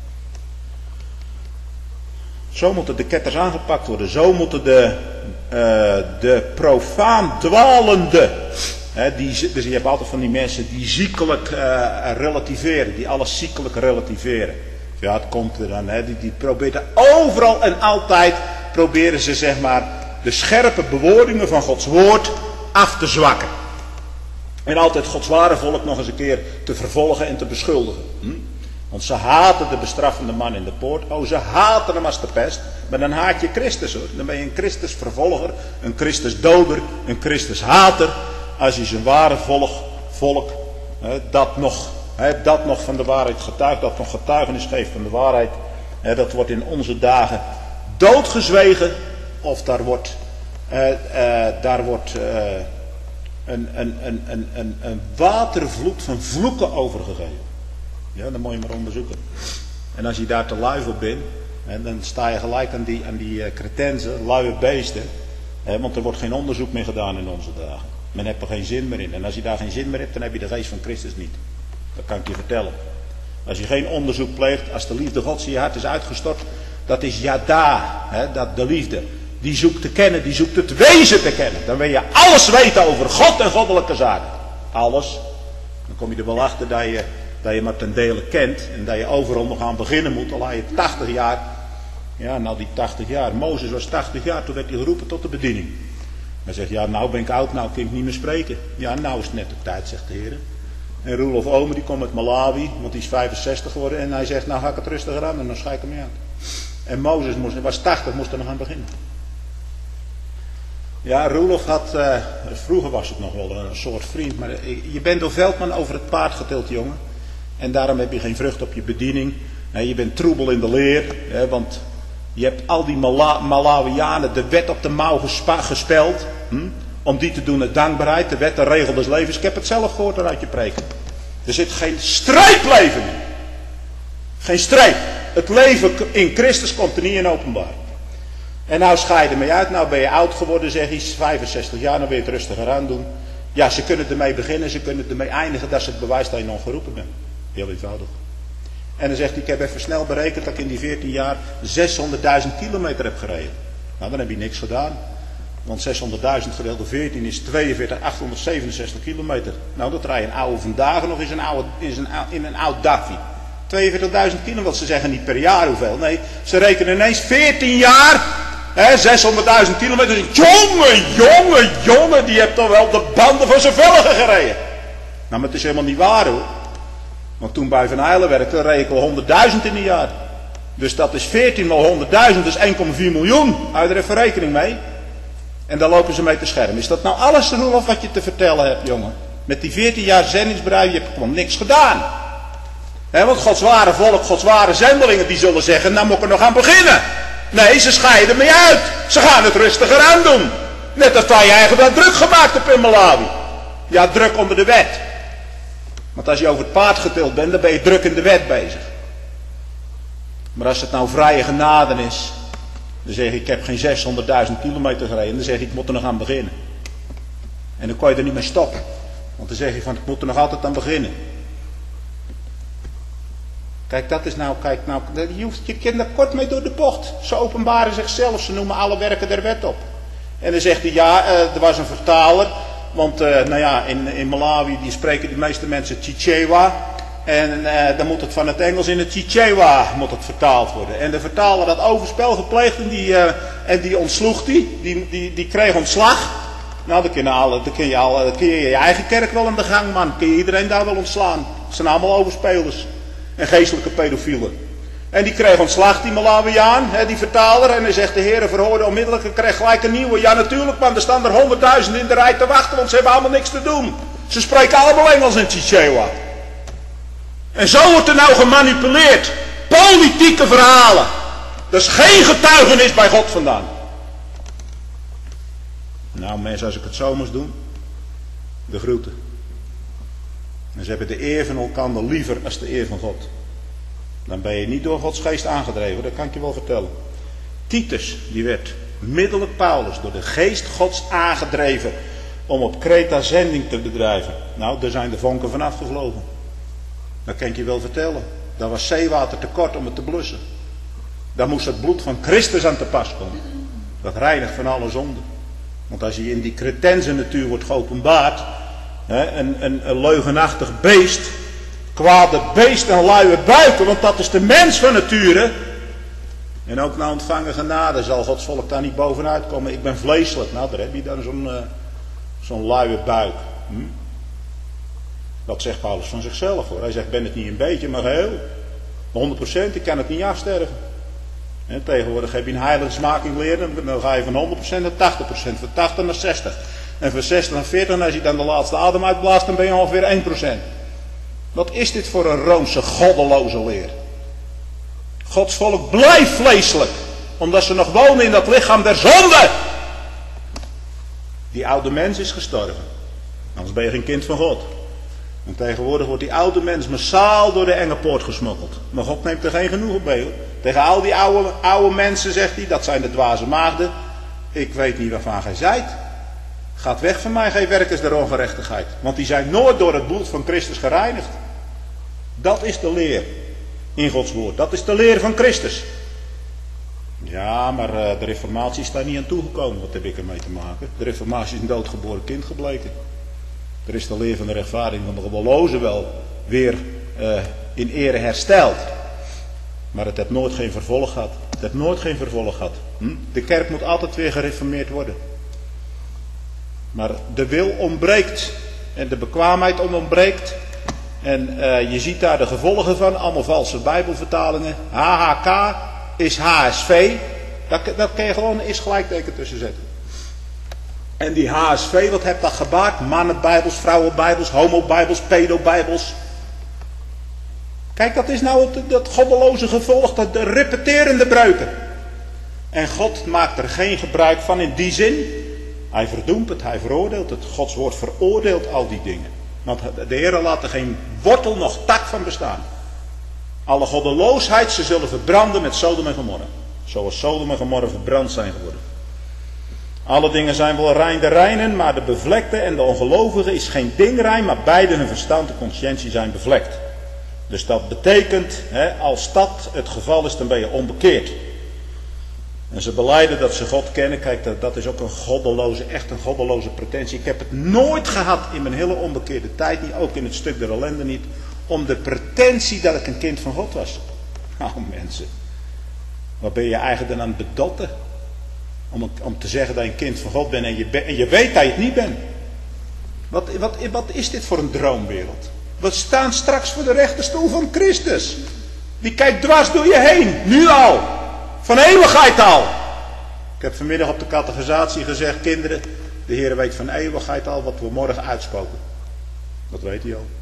Speaker 2: Zo moeten de ketters aangepakt worden. Zo moeten de, uh, de profaan dwalende. Hè, die, dus je hebt altijd van die mensen die ziekelijk uh, relativeren. Die alles ziekelijk relativeren. Ja, het komt er dan. Hè, die, die proberen overal en altijd. Proberen ze zeg maar de scherpe bewoordingen van Gods woord af te zwakken. En altijd Gods ware volk nog eens een keer te vervolgen en te beschuldigen. Hm? Want ze haten de bestraffende man in de poort. Oh, ze haten hem als de pest. Maar dan haat je Christus hoor. Dan ben je een Christus vervolger, een Christus doder, een Christus hater. Als je zijn ware volk, volk hè, dat, nog, hè, dat nog van de waarheid getuigt, dat nog getuigenis geeft van de waarheid. Hè, dat wordt in onze dagen doodgezwegen of daar wordt, uh, uh, daar wordt uh, een, een, een, een, een, een watervloed van vloeken overgegeven. Ja, dat moet je maar onderzoeken. En als je daar te lui voor bent, hè, dan sta je gelijk aan die, aan die uh, cretensen, luie beesten. Hè, want er wordt geen onderzoek meer gedaan in onze dagen. Men heeft er geen zin meer in. En als je daar geen zin meer hebt, dan heb je de geest van Christus niet. Dat kan ik je vertellen. Als je geen onderzoek pleegt, als de liefde Gods in je hart is uitgestort, dat is yada, hè, dat de liefde. Die zoekt te kennen, die zoekt het wezen te kennen. Dan wil je alles weten over God en goddelijke zaken. Alles. Dan kom je er wel achter dat je, dat je maar ten dele kent. En dat je overal nog aan beginnen moet. Al had je tachtig jaar. Ja, nou die tachtig jaar. Mozes was tachtig jaar, toen werd hij geroepen tot de bediening. Hij zegt, ja nou ben ik oud, nou kan ik niet meer spreken. Ja, nou is het net op tijd, zegt de Heer. En Roelof Ome, die komt uit Malawi, want die is vijfenzestig geworden. En hij zegt, nou ga ik het rustiger aan en dan schijk ik hem uit. En Mozes moest, was tachtig, moest er nog aan beginnen. Ja, Roelof had, uh, vroeger was het nog wel een soort vriend, maar je bent door Veldman over het paard getild, jongen. En daarom heb je geen vrucht op je bediening. Nee, je bent troebel in de leer, hè, want je hebt al die Mala- Malawianen de wet op de mouw gespa- gespeld. Hm? Om die te doen uit dankbaarheid, de wet, de regel des levens. Ik heb het zelf gehoord uit je preken. Er zit geen streepleven in. Geen streep. Het leven in Christus komt er niet in openbaar. En nou scheid je mee uit, nou ben je oud geworden, zeg je, vijfenzestig jaar, nou wil je het rustiger aan doen. Ja, ze kunnen ermee beginnen, ze kunnen ermee eindigen, dat is het bewijs dat je nog geroepen bent. Heel eenvoudig. En dan zegt hij, ik heb even snel berekend dat ik in die veertien jaar zeshonderdduizend kilometer heb gereden. Nou, dan heb je niks gedaan. Want zeshonderdduizend gedeeld door veertien is tweeënveertigduizend achthonderdzevenenzestig kilometer. Nou, dat rij je een oude vandaag nog in een, oude, in een, in een oud Daffy. tweeënveertigduizend kilometer, ze zeggen niet per jaar hoeveel. Nee, ze rekenen ineens veertien jaar, hè, zeshonderdduizend kilometer. Jongen, jongen, jongen, die hebt toch wel de banden van zijn velgen gereden. Nou, maar het is helemaal niet waar hoor. Want toen bij Van Eilen werkte, reed ik wel honderdduizend in een jaar. Dus dat is veertien maal honderdduizend, dus één komma vier miljoen. Hou er even rekening mee. En daar lopen ze mee te schermen. Is dat nou alles, Roelof, wat je te vertellen hebt, jongen? Met die veertien jaar zendingsbedrijf, je hebt gewoon niks gedaan. He, want Gods ware volk, Gods ware zendelingen, die zullen zeggen, nou moet ik er nog aan beginnen. Nee, ze scheiden ermee uit. Ze gaan het rustiger aan doen. Net als dat je eigenlijk druk gemaakt hebt in Malawi. Ja, druk onder de wet. Want als je over het paard getild bent, dan ben je druk in de wet bezig. Maar als het nou vrije genade is, dan zeg ik, ik heb geen zeshonderdduizend kilometer gereden. Dan zeg ik, ik moet er nog aan beginnen. En dan kan je er niet mee stoppen. Want dan zeg je van, ik moet er nog altijd aan beginnen. Kijk, dat is nou, kijk nou, je, hoeft, je kent daar kort mee door de bocht. Ze openbaren zichzelf, ze noemen alle werken der wet op. En dan zegt hij, ja, uh, er was een vertaler. Want, uh, nou ja, in, in Malawi, die spreken de meeste mensen Chichewa. En uh, dan moet het van het Engels in het Chichewa moet het vertaald worden. En de vertaler had overspel gepleegd en die, uh, en die ontsloeg die. Die, die, die kreeg ontslag. Nou, dan kun je, alle, dan, kun je alle, dan kun je je eigen kerk wel aan de gang, man. Dan kun je iedereen daar wel ontslaan. Het zijn allemaal overspelers. En geestelijke pedofielen. En die kreeg ontslag, die Malawiaan, hè, die vertaler. En dan zegt de Heer, verhoorde onmiddellijk, ik krijg gelijk een nieuwe. Ja, natuurlijk, man, er staan er honderdduizenden in de rij te wachten, want ze hebben allemaal niks te doen. Ze spreken allemaal Engels in Chichewa. En zo wordt er nou gemanipuleerd. Politieke verhalen. Dat is geen getuigenis bij God vandaan. Nou mensen, als ik het zo moest doen. De groeten. En ze hebben de eer van elkaar liever als de eer van God. Dan ben je niet door Gods geest aangedreven, dat kan ik je wel vertellen. Titus, die werd middelijk Paulus door de geest Gods aangedreven om op Kreta zending te bedrijven. Nou, daar zijn de vonken van afgevlogen. Dat kan ik je wel vertellen. Daar was zeewater tekort om het te blussen. Daar moest het bloed van Christus aan te pas komen. Dat reinigt van alle zonden. Want als je in die cretense natuur wordt geopenbaard, hè, een, een, een leugenachtig beest, kwade beest en luie buiken, want dat is de mens van nature. En ook na ontvangen genade zal Gods volk daar niet bovenuit komen. Ik ben vleeselijk. Nou, daar heb je dan zo'n, uh, zo'n luie buik. Hm? Dat zegt Paulus van zichzelf hoor. Hij zegt, ben het niet een beetje, maar geheel. honderd procent, ik kan het niet afsterven. En tegenwoordig heb je een heilige smaking leren. Dan ga je van honderd procent naar tachtig procent. Van tachtig naar zestig. En van zestig naar veertig. En als je dan de laatste adem uitblaast, dan ben je ongeveer één procent. Wat is dit voor een Roomse goddeloze leer? Gods volk blijft vleeselijk, omdat ze nog wonen in dat lichaam der zonde. Die oude mens is gestorven. Anders ben je geen kind van God. En tegenwoordig wordt die oude mens massaal door de enge poort gesmokkeld. Maar God neemt er geen genoegen mee, hoor. Tegen al die oude, oude mensen zegt hij, dat zijn de dwaze maagden. Ik weet niet waarvan gij zijt. Gaat weg van mij, geen werkers der ongerechtigheid. Want die zijn nooit door het bloed van Christus gereinigd. Dat is de leer in Gods woord. Dat is de leer van Christus. Ja, maar uh, de reformatie is daar niet aan toegekomen. Wat heb ik ermee te maken? De reformatie is een doodgeboren kind gebleken. Er is de leer van de rechtvaardiging van de goddelozen wel weer uh, in ere hersteld. Maar het heeft nooit geen vervolg gehad. Het heeft nooit geen vervolg gehad. Hm? De kerk moet altijd weer gereformeerd worden. Maar de wil ontbreekt. En de bekwaamheid ontbreekt. En uh, je ziet daar de gevolgen van. Allemaal valse bijbelvertalingen. H H K is H S V. Daar, daar kun je gewoon een is-gelijkteken tussen zetten. En die H S V, wat heeft dat gebaard? Mannenbijbels, vrouwenbijbels, homobijbels, pedobijbels. Kijk, dat is nou het, dat goddeloze gevolg, dat de repeterende breuken. En God maakt er geen gebruik van in die zin. Hij verdoemt het, hij veroordeelt het. Gods woord veroordeelt al die dingen. Want de Heer laat er geen wortel nog tak van bestaan. Alle goddeloosheid, ze zullen verbranden met Sodom en Gomorra. Zoals Sodom en Gomorra verbrand zijn geworden. Alle dingen zijn wel rein de reinen, maar de bevlekte en de ongelovige is geen ding rein, maar beide hun verstand en conscientie zijn bevlekt. Dus dat betekent, hè, als dat het geval is, dan ben je onbekeerd. En ze belijden dat ze God kennen. Kijk, dat, dat is ook een goddeloze, echt een goddeloze pretentie. Ik heb het nooit gehad in mijn hele onbekeerde tijd niet, ook in het stuk der ellende niet, om de pretentie dat ik een kind van God was. Nou mensen, wat ben je eigenlijk dan aan het bedotten? Om, om te zeggen dat je een kind van God bent en je, be, en je weet dat je het niet bent. Wat, wat, wat is dit voor een droomwereld? We staan straks voor de rechterstoel van Christus. Die kijkt dwars door je heen. Nu al. Van eeuwigheid al. Ik heb vanmiddag op de catechisatie gezegd, kinderen, de Heer weet van eeuwigheid al wat we morgen uitspoken. Dat weet hij al.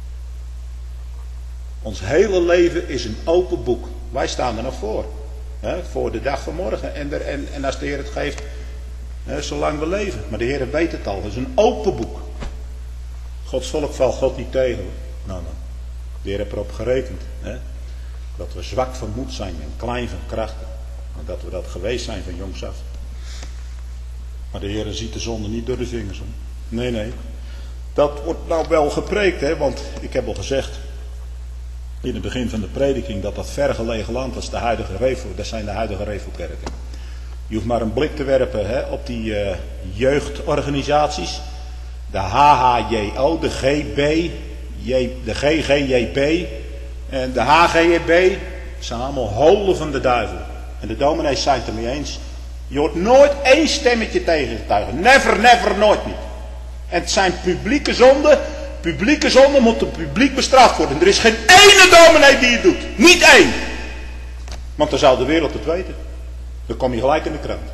Speaker 2: Ons hele leven is een open boek. Wij staan er nog voor. He, voor de dag van morgen. En, er, en, en als de Heer het geeft, he, zolang we leven. Maar de Heer weet het al. Het is een open boek. Gods volk valt God niet tegen. Nou, nou. De Heer heeft erop gerekend. He, dat we zwak van moed zijn en klein van krachten. En dat we dat geweest zijn van jongs af. Maar de Heer ziet de zonde niet door de vingers om. Nee, nee. Dat wordt nou wel gepreekt, hè, want ik heb al gezegd in het begin van de prediking dat dat vergelegen land, dat, is de huidige Revo, dat zijn de huidige Revo-kerken. Je hoeft maar een blik te werpen, hè, op die uh, jeugdorganisaties. De H H J O, de G B, J, de G G J B en de H G J B. Zijn allemaal holen van de duivel. En de dominees zijn het ermee eens. Je hoort nooit één stemmetje tegengetuigen. Never, never, nooit niet. En het zijn publieke zonden. Publieke zonden moeten publiek bestraft worden. Er is geen ene dominee die het doet. Niet één. Want dan zou de wereld het weten. Dan kom je gelijk in de krant.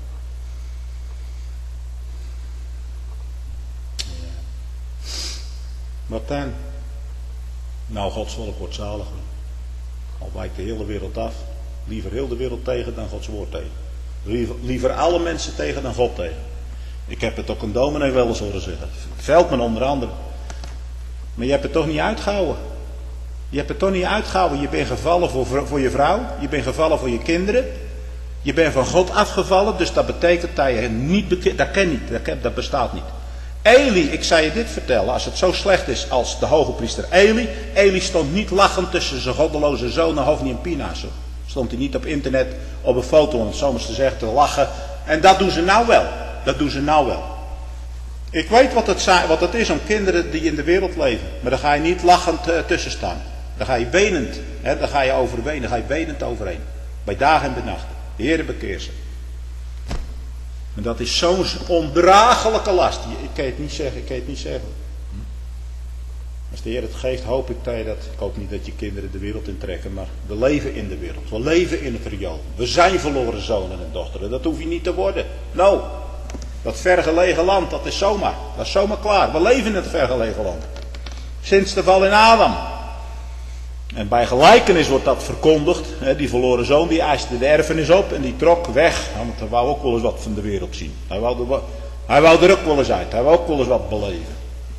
Speaker 2: Wat dan? Nou, Gods volk wordt zaliger. Al wijkt de hele wereld af. Liever heel de wereld tegen dan Gods woord tegen. Liever, liever alle mensen tegen dan God tegen. Ik heb het ook een dominee wel eens horen zeggen. Veldman onder andere. Maar je hebt het toch niet uitgehouden. Je hebt het toch niet uitgehouden. Je bent gevallen voor, voor je vrouw. Je bent gevallen voor je kinderen. Je bent van God afgevallen. Dus dat betekent dat je niet bekend. Dat ken niet. Dat, ken, dat bestaat niet. Eli, ik zou je dit vertellen. Als het zo slecht is als de hoge priester Eli. Eli stond niet lachend tussen zijn goddeloze zonen Hofni en Pinaas. Stond hij niet op internet op een foto om het zo maar te zeggen te lachen. En dat doen ze nou wel. Dat doen ze nou wel. Ik weet wat het, wat het is om kinderen die in de wereld leven. Maar dan ga je niet lachend uh, tussen staan. Dan ga je wenend. Hè, dan ga je overheen. Dan ga je wenend overheen. Bij dag en bij nacht. De Heer bekeert ze. En dat is zo'n ondraaglijke last. Ik kan het niet zeggen. Ik kan het niet zeggen. Als de Heer het geeft, hoop ik dat je dat. Ik hoop niet dat je kinderen de wereld intrekken. Maar we leven in de wereld. We leven in het riool. We zijn verloren zonen en dochteren. Dat hoef je niet te worden. Nou. Dat vergelegen land, dat is zomaar. Dat is zomaar klaar. We leven in het vergelegen land. Sinds de val in Adam. En bij gelijkenis wordt dat verkondigd. Hè, die verloren zoon die eiste de erfenis op en die trok weg. Want hij wou ook wel eens wat van de wereld zien. Hij wou er, hij wou er ook wel eens uit. Hij wou ook wel eens wat beleven.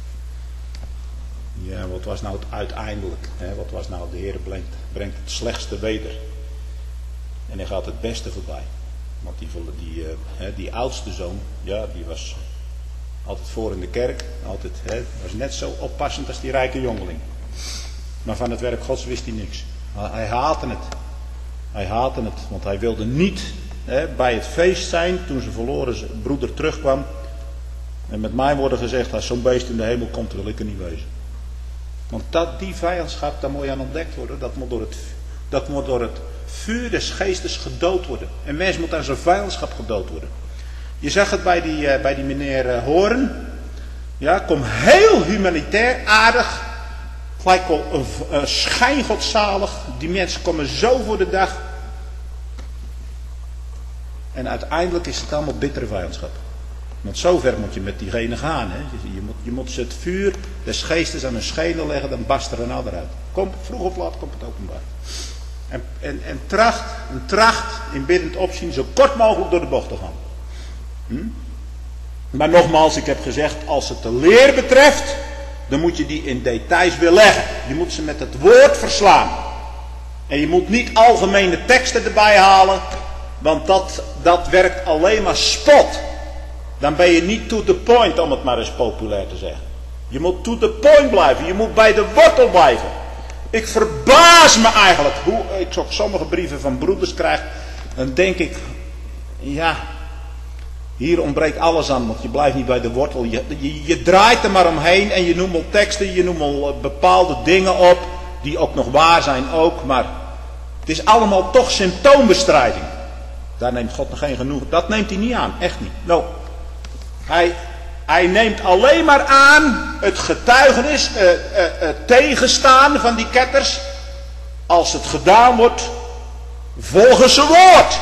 Speaker 2: Ja, wat was nou het uiteindelijk? Hè? Wat was nou de Heer brengt, brengt het slechtste weder. En hij gaat het beste voorbij. Want die, die, uh, die oudste zoon, ja, die was altijd voor in de kerk. Altijd, hè, was net zo oppassend als die rijke jongeling. Maar van het werk Gods wist hij niks. Hij haatte het. Hij haatte het, want hij wilde niet hè, bij het feest zijn toen zijn verloren broeder terugkwam. En met mij worden gezegd, als zo'n beest in de hemel komt, wil ik er niet wezen. Want dat, die vijandschap, daar moet je aan ontdekt worden. Dat moet door het, dat moet door het vuur des geestes gedood worden. Een mens moet aan zijn vijandschap gedood worden. Je zag het bij die, uh, bij die meneer uh, Hoorn. Ja, kom heel humanitair, aardig. Gelijk wel uh, uh, schijngodzalig. Die mensen komen zo voor de dag. En uiteindelijk is het allemaal bittere vijandschap. Want zover moet je met diegene gaan. Hè? Je, je, moet, je moet ze het vuur des geestes aan hun schenen leggen, dan barst er een ander uit. Kom, vroeg of laat komt het openbaar. En, en, en tracht, en tracht in biddend opzien zo kort mogelijk door de bocht te gaan. Hm? Maar nogmaals, ik heb gezegd, als het de leer betreft, dan moet je die in details weerleggen. Je moet ze met het woord verslaan. En je moet niet algemene teksten erbij halen, want dat, dat werkt alleen maar spot. Dan ben je niet to the point, om het maar eens populair te zeggen. Je moet to the point blijven. Je moet bij de wortel blijven. Ik verbaas me eigenlijk hoe ik zo sommige brieven van broeders krijg. Dan denk ik, ja, hier ontbreekt alles aan, want je blijft niet bij de wortel. Je, je, je draait er maar omheen en je noemt al teksten, je noemt al bepaalde dingen op, die ook nog waar zijn ook. Maar het is allemaal toch symptoombestrijding. Daar neemt God nog geen genoeg. Dat neemt hij niet aan, echt niet. Nou. Hij, hij neemt alleen maar aan het getuigenis, uh, uh, uh, tegenstaan van die ketters, als het gedaan wordt volgens zijn woord.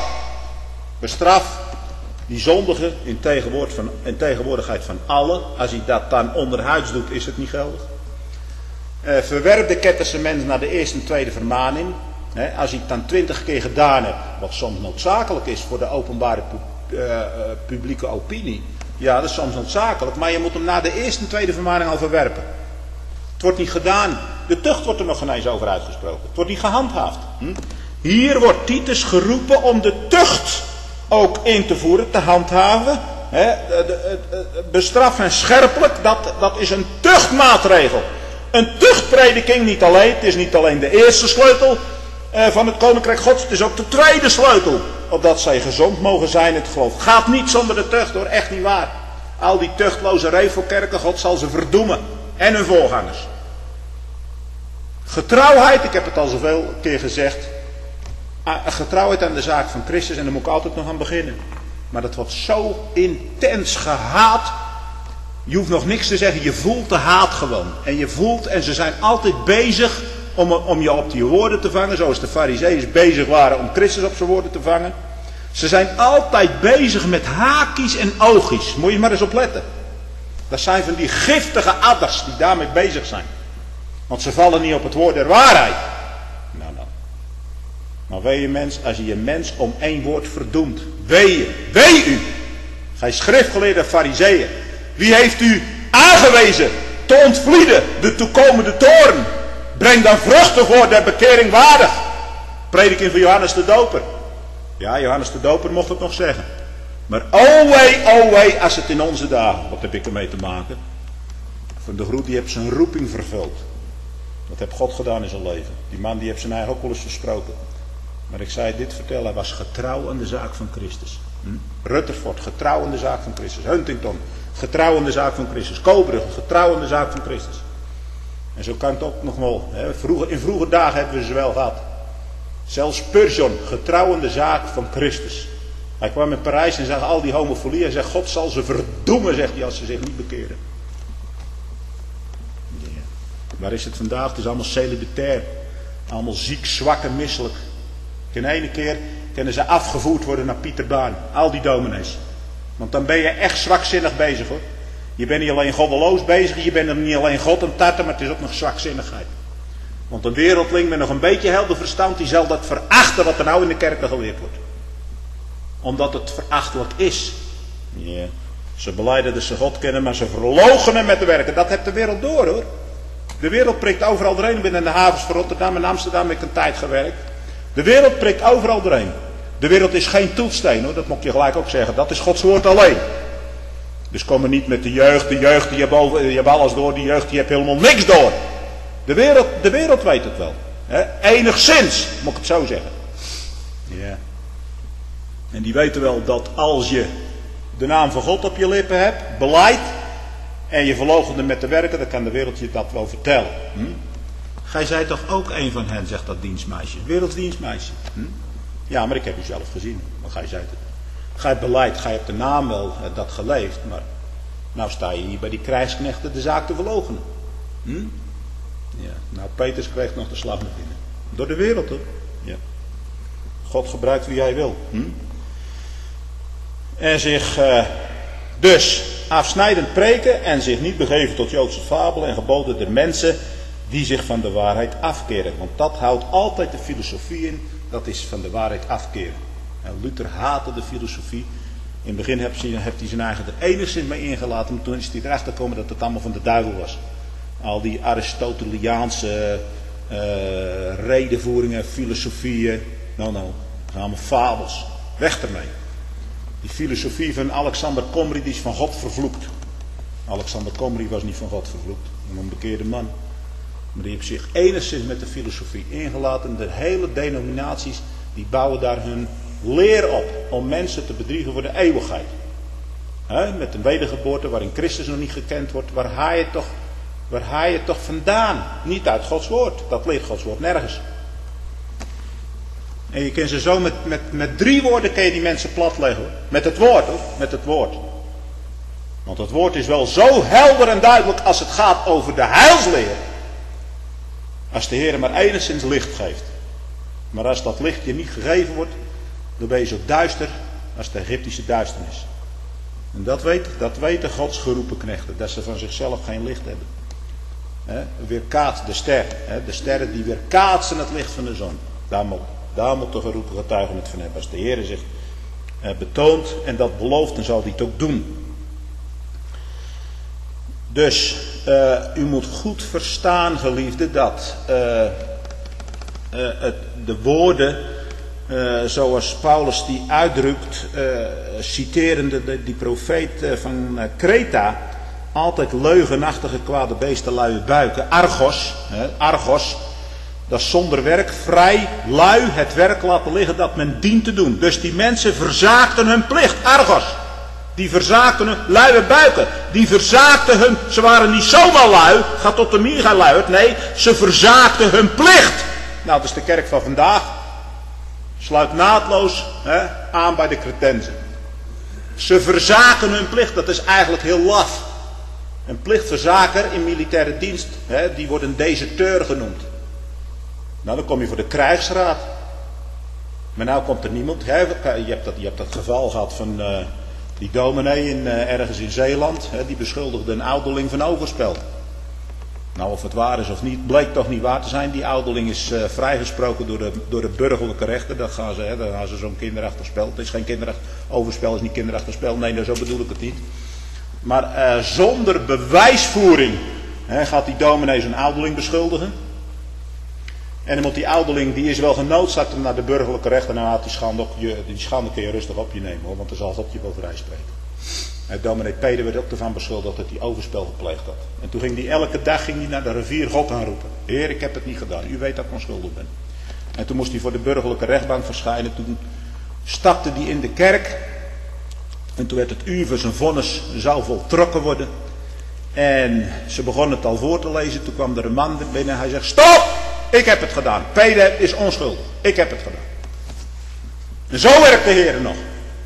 Speaker 2: Bestraf die zondigen in, tegenwoord van, in tegenwoordigheid van allen. Als hij dat dan onderhuids doet, is het niet geldig. Uh, verwerp de ketterse mens naar de eerste en tweede vermaning. He, als hij het dan twintig keer gedaan hebt, wat soms noodzakelijk is voor de openbare pu- uh, uh, publieke opinie. Ja, dat is soms noodzakelijk, maar je moet hem na de eerste en tweede vermaning al verwerpen. Het wordt niet gedaan. De tucht wordt er nog geen eens over uitgesproken. Het wordt niet gehandhaafd. Hm? Hier wordt Titus geroepen om de tucht ook in te voeren, te handhaven. He, de, de, de, bestraf en scherpelijk, dat, dat is een tuchtmaatregel. Een tuchtprediking niet alleen, het is niet alleen de eerste sleutel eh, van het Koninkrijk Gods, het is ook de tweede sleutel. Opdat zij gezond mogen zijn in het geloof. Gaat niet zonder de tucht hoor, echt niet waar. Al die tuchtloze revelkerken, God zal ze verdoemen. En hun voorgangers. Getrouwheid, ik heb het al zoveel keer gezegd. Getrouwheid aan de zaak van Christus, en daar moet ik altijd nog aan beginnen. Maar dat wordt zo intens gehaat. Je hoeft nog niks te zeggen, je voelt de haat gewoon. En je voelt, en ze zijn altijd bezig om, om je op die woorden te vangen. Zoals de Farizeeërs bezig waren om Christus op zijn woorden te vangen. Ze zijn altijd bezig met haakjes en oogjes. Moet je maar eens opletten. Dat zijn van die giftige adders die daarmee bezig zijn. Want ze vallen niet op het woord der waarheid. Nou, nou. Maar wee je mens, als je je mens om één woord verdoemt. Wee je, wee u. Gij schriftgeleerde Farizeeën. Wie heeft u aangewezen te ontvlieden de toekomende toorn? Breng dan vruchten voor der bekering waardig. Prediking van Johannes de Doper. Ja, Johannes de Doper mocht het nog zeggen. Maar oh wee, oh wee, als het in onze dagen, wat heb ik ermee te maken? Van de Groet, die heeft zijn roeping vervuld. Dat heeft God gedaan in zijn leven. Die man die heeft zijn eigen ook wel eens versproken. Maar ik zei dit vertellen, hij was getrouw aan de zaak van Christus. Hm? Rutherford, getrouw aan de zaak van Christus. Huntington, getrouw aan de zaak van Christus. Kobrugge, getrouw aan de zaak van Christus. En zo kan het ook nog wel. Hè. Vroeger, in vroege dagen hebben we ze wel gehad. Zelfs Spurgeon, getrouw aan de zaak van Christus. Hij kwam in Parijs en zag al die homofilie. Hij zegt, God zal ze verdoemen, zegt hij, als ze zich niet bekeren. Ja. Waar is het vandaag? Het is allemaal celibatair. Allemaal ziek, zwak en misselijk. In ene keer kunnen ze afgevoerd worden naar Pieter Baan. Al die dominees. Want dan ben je echt zwakzinnig bezig hoor. Je bent niet alleen goddeloos bezig, je bent er niet alleen God aan het tarten, maar het is ook nog zwakzinnigheid. Want een wereldling met nog een beetje helder verstand, die zal dat verachten wat er nou in de kerken geleerd wordt. Omdat het verachtelijk is. Ja. Ze belijden dat ze God kennen, maar ze verloochenen met de werken. Dat heeft de wereld door, hoor. De wereld prikt overal doorheen. Binnen de havens van Rotterdam en Amsterdam heb ik een tijd gewerkt. De wereld prikt overal doorheen. De wereld is geen toetsteen, hoor. Dat moet je gelijk ook zeggen. Dat is Gods woord alleen. Dus kom er niet met de jeugd. De jeugd die heeft, over, die heeft alles door. Die jeugd die heeft helemaal niks door. De wereld, de wereld weet het wel. He? Enigszins, moet ik het zo zeggen. Ja. En die weten wel dat als je de naam van God op je lippen hebt, belijdt, en je verloochende met te werken, dan kan de wereld je dat wel vertellen. Hm? Gij zijt toch ook een van hen, zegt dat dienstmeisje. Wereldsdienstmeisje. Hm? Ja, maar ik heb u zelf gezien. Maar gij zijt het. Gij beleidt, gij hebt de naam wel uh, dat geleefd, maar nou sta je hier bij die krijgsknechten de zaak te verloochenen. Hm? Ja. Nou, Petrus kreeg nog de slag naar binnen. Door de wereld, hoor. Ja. God gebruikt wie hij wil. Hm? En zich uh, dus afsnijdend preken en zich niet begeven tot Joodse fabelen en geboden der mensen die zich van de waarheid afkeren. Want dat houdt altijd de filosofie in, dat is van de waarheid afkeren. En Luther haatte de filosofie. In het begin heeft hij zijn eigen er enigszins mee ingelaten, maar toen is hij erachter gekomen dat het allemaal van de duivel was. Al die Aristoteliaanse uh, redenvoeringen, filosofieën, nou nou, dat zijn allemaal fabels. Weg ermee. Die filosofie van Alexander Comrie, die is van God vervloekt. Alexander Comrie was niet van God vervloekt, een onbekeerde man. Maar die heeft zich enigszins met de filosofie ingelaten. De hele denominaties, die bouwen daar hun leer op, om mensen te bedriegen voor de eeuwigheid. He, met een wedergeboorte waarin Christus nog niet gekend wordt, waar haal je toch, waar haal je toch vandaan? Niet uit Gods woord, dat leert Gods woord nergens. En je kunt ze zo met, met, met drie woorden kun je die mensen platleggen. Hoor. Met het woord, hoor. Met het woord. Want het woord is wel zo helder en duidelijk als het gaat over de heilsleer. Als de Heer maar enigszins licht geeft. Maar als dat licht je niet gegeven wordt, dan ben je zo duister als de Egyptische duisternis. En dat, weet, dat weten Gods geroepen knechten, dat ze van zichzelf geen licht hebben. He, weerkaatst de ster. He, de sterren die weerkaatsen het licht van de zon. Daar moet, daar moet de geroepen getuige het van hebben. Als de Heer zich eh, betoont en dat belooft, dan zal hij het ook doen. Dus uh, u moet goed verstaan, geliefde, dat uh, uh, het, de woorden, uh, zoals Paulus die uitdrukt, uh, citerende de, die profeet uh, van uh, Kreta, altijd leugenachtige kwade beesten luie buiken, argos, hè, argos, dat is zonder werk, vrij, lui, het werk laten liggen dat men dient te doen. Dus die mensen verzaakten hun plicht, argos. Die verzaakten hun luie buiken. Die verzaakten hun, ze waren niet zomaar lui, gaat tot de miga luid. Nee, ze verzaakten hun plicht. Nou, dat is de kerk van vandaag. Sluit naadloos hè, aan bij de cretensen. Ze verzaken hun plicht, dat is eigenlijk heel laf. Een plichtverzaker in militaire dienst, hè, die wordt een deserteur genoemd. Nou, dan kom je voor de krijgsraad. Maar nou komt er niemand. Hè, je, hebt dat, je hebt dat geval gehad van uh, die dominee in, uh, ergens in Zeeland. Hè, die beschuldigde een ouderling van overspel. Nou, of het waar is of niet, bleek toch niet waar te zijn. Die ouderling is uh, vrijgesproken door de, door de burgerlijke rechter. Dat gaan ze, hè, dan gaan ze zo'n kinderachtig spel. Het is geen kinderachtig overspel, is niet kinderachtig spel. Nee, nou, zo bedoel ik het niet. Maar uh, zonder bewijsvoering hè, gaat die dominee zijn ouderling beschuldigen. En dan moet die ouderling, die is wel genoodzaakt om naar de burgerlijke rechter. Nou, had die schande, op je, die schande kun je rustig op je nemen, hoor, want dan zal God je wel vrijspreken. En dominee Peder werd ook ervan beschuldigd dat hij overspel gepleegd had. En toen ging hij elke dag ging hij naar de rivier God aanroepen. Heer, ik heb het niet gedaan. U weet dat ik onschuldig ben. En toen moest hij voor de burgerlijke rechtbank verschijnen. Toen stapte hij in de kerk. En toen werd het uur voor zijn vonnis zou voltrokken worden. En ze begonnen het al voor te lezen. Toen kwam er een man binnen. Hij zegt, stop! Ik heb het gedaan. Peder is onschuldig. Ik heb het gedaan. En zo werkt de Heer nog.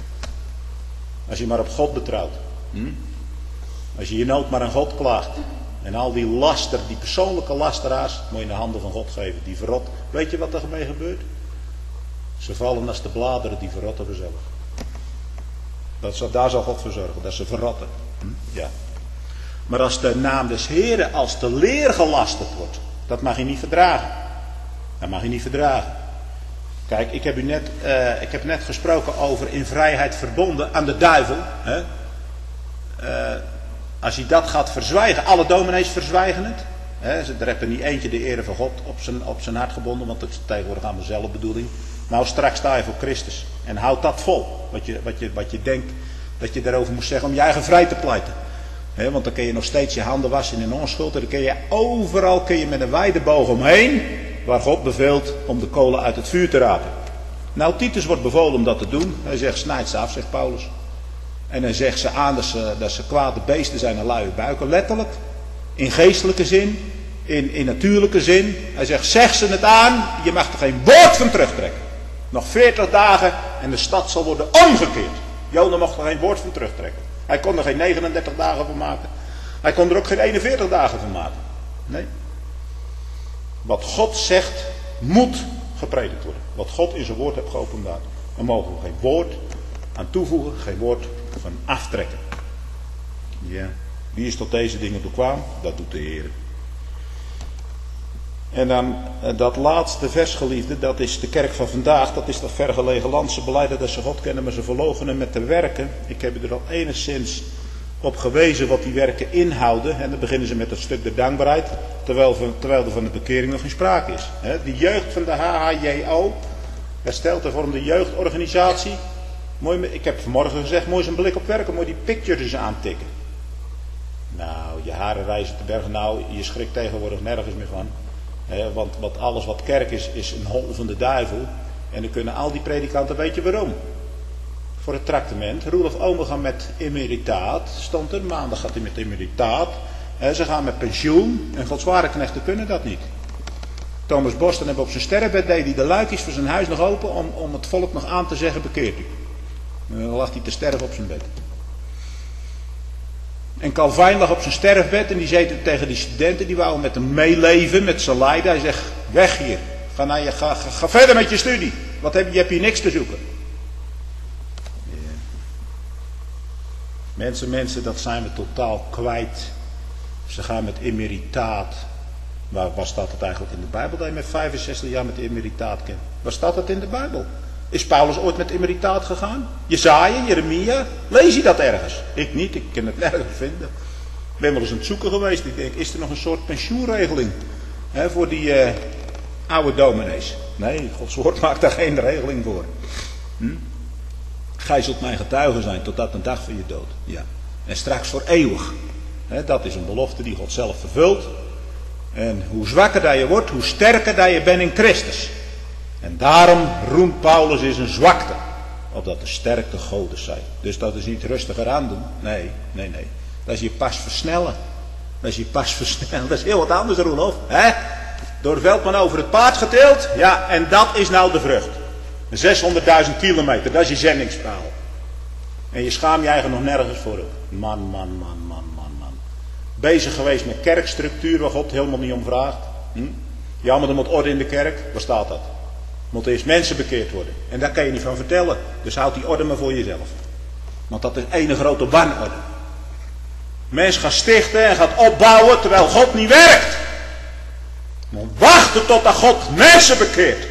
Speaker 2: Als je maar op God betrouwt. Hm? Als je je nood maar aan God klaagt. En al die laster, die persoonlijke lasteraars, moet je in de handen van God geven. Die verrot. Weet je wat er mee gebeurt? Ze vallen als de bladeren, die verrotten vanzelf. Dat zal, daar zal God voor zorgen. Dat ze verrotten. Hm? Ja. Maar als de naam des Heren als de leer gelasterd wordt, dat mag je niet verdragen. Dat mag je niet verdragen. Kijk, ik heb u net, uh, ik heb net gesproken over in vrijheid verbonden aan de duivel. Hè? Uh, als hij dat gaat verzwijgen, alle dominees verzwijgen het. Hè? Er heeft er niet eentje de ere van God op zijn, op zijn hart gebonden, want dat is tegenwoordig aan dezelfde bedoeling. Nou, straks sta je voor Christus. En houd dat vol, wat je, wat je, wat je denkt dat je daarover moet zeggen om je eigen vrij te pleiten. He, want dan kun je nog steeds je handen wassen in onschuld. En dan kun je overal kun je met een wijde boog omheen, waar God beveelt om de kolen uit het vuur te rapen. Nou, Titus wordt bevolen om dat te doen. Hij zegt, snijd ze af, zegt Paulus. En hij zegt ze aan dat ze, dat ze kwade beesten zijn en luie buiken. Letterlijk. In geestelijke zin. In, in natuurlijke zin. Hij zegt, zeg ze het aan. Je mag er geen woord van terugtrekken. Nog veertig dagen en de stad zal worden omgekeerd. Jona mocht er geen woord van terugtrekken. Hij kon er geen negenendertig dagen van maken. Hij kon er ook geen eenenveertig dagen van maken. Nee. Wat God zegt, moet gepredikt worden. Wat God in zijn woord heeft geopenbaard. Daar mogen we geen woord aan toevoegen, geen woord van aftrekken. Ja. Wie is tot deze dingen bekwaam? Dat doet de Heer. En dan dat laatste vers, geliefde, dat is de kerk van vandaag. Dat is dat vergelegen land. Ze belijden dat ze God kennen, maar ze verloochenen met de werken. Ik heb er al enigszins op gewezen wat die werken inhouden. En dan beginnen ze met het stuk de dankbaarheid. Terwijl, terwijl er van de bekering nog geen sprake is. De jeugd van de H H J O. Hersteld en vormde jeugdorganisatie. Mooi, ik heb vanmorgen gezegd, mooi zijn blik op werken. Mooi die pictures eens aantikken. Nou, je haren rijzen te bergen. Nou, je schrikt tegenwoordig nergens meer van. He, want, want alles wat kerk is, is een hol van de duivel. En dan kunnen al die predikanten, weet je waarom? Voor het tractement. Roelof Omer gaat met emeritaat, stond er. Maandag gaat hij met emeritaat. He, ze gaan met pensioen. En Gods ware knechten kunnen dat niet. Thomas Boston heeft op zijn sterrenbed, deed hij de luikjes voor zijn huis nog open. Om, om het volk nog aan te zeggen, bekeert u. En dan lag hij te sterven op zijn bed. En Calvijn lag op zijn sterfbed en die zei tegen die studenten, die wouden met hem meeleven, met zijn lijden. Hij zegt, weg hier, ga, naar je, ga, ga, ga verder met je studie. Wat heb je, je hebt hier niks te zoeken. Yeah. Mensen, mensen, dat zijn we totaal kwijt. Ze gaan met emeritaat. Waar, waar staat het eigenlijk in de Bijbel dat je met vijfenzestig jaar met emeritaat kent? Waar staat het in de Bijbel? Is Paulus ooit met emeritaat gegaan? Jesaja, Jeremia? Lees je dat ergens? Ik niet, ik kan het nergens vinden. Ik ben wel eens aan het zoeken geweest. Ik denk, is er nog een soort pensioenregeling hè, voor die uh, oude dominees? Nee, Gods woord maakt daar geen regeling voor. Hm? Gij zult mijn getuige zijn totdat een dag van je dood. Ja. En straks voor eeuwig. Hè, dat is een belofte die God zelf vervult. En hoe zwakker dat je wordt, hoe sterker dat je bent in Christus. En daarom roemt Paulus in zijn zwakte. Opdat de sterkte godes zijn. Dus dat is niet rustiger aandoen. Nee, nee, nee. Dat is je pas versnellen. Dat is je pas versnellen. Dat is heel wat anders, Roelof. Hè? Door de veldman over het paard getild. Ja, en dat is nou de vrucht. zeshonderdduizend kilometer. Dat is je zendingspaal. En je schaamt je eigen nog nergens voor. Man, man, man, man, man, man. Bezig geweest met kerkstructuur waar God helemaal niet om vraagt. Hm? Ja, maar er moet orde in de kerk. Waar staat dat? Er moeten eerst mensen bekeerd worden. En daar kan je niet van vertellen. Dus houd die orde maar voor jezelf. Want dat is één grote wanorde. Mens gaat stichten en gaat opbouwen terwijl God niet werkt. Maar wachten totdat God mensen bekeert.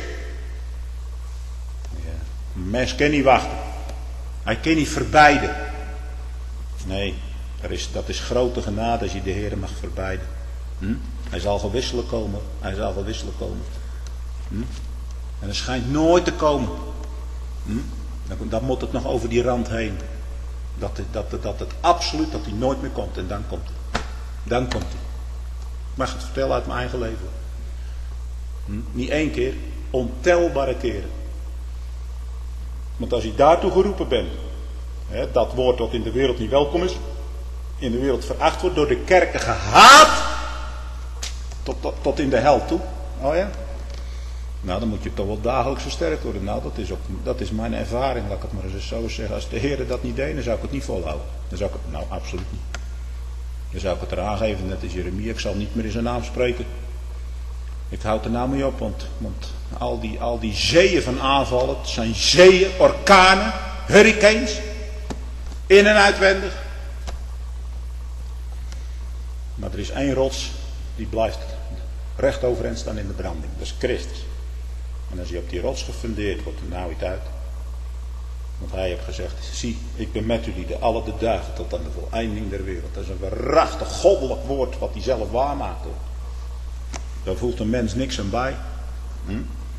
Speaker 2: Ja. Een mens kan niet wachten. Hij kan niet verbeiden. Nee, er is, dat is grote genade als je de Heer mag verbeiden. Hm? Hij zal gewisselijk komen. Hij zal gewisselijk komen. Hm? En dat schijnt nooit te komen. Hm? Dan, dan moet het nog over die rand heen. Dat het, dat, het, dat het absoluut, dat hij nooit meer komt. En dan komt hij. Dan komt hij. Ik mag het vertellen uit mijn eigen leven. Hm? Niet één keer, ontelbare keren. Want als je daartoe geroepen bent. Hè, dat woord dat in de wereld niet welkom is. In de wereld veracht wordt. Door de kerken gehaat. Tot, tot, tot in de hel toe. Oh ja. Nou, dan moet je toch wel dagelijks versterkt worden. Nou, dat is, ook, dat is mijn ervaring, laat ik het maar eens zo zeggen. Als de Heer dat niet deed, dan zou ik het niet volhouden. Dan zou ik het, nou, absoluut niet. Dan zou ik het eraan geven, net als Jeremia. Ik zal niet meer in zijn naam spreken. Ik houd er nou mee op, want, want al, die, al die zeeën van aanvallen, het zijn zeeën, orkanen, hurricanes. In en uitwendig. Maar er is één rots die blijft recht overeind staan in de branding. Dat is Christus. En als je op die rots gefundeerd wordt, dan hou je het uit. Want hij heeft gezegd, zie, ik ben met jullie de alle de dagen tot aan de voleinding der wereld. Dat is een waarachtig goddelijk woord wat hij zelf waarmaakt. Hoor. Daar voelt een mens niks aan bij. Hm?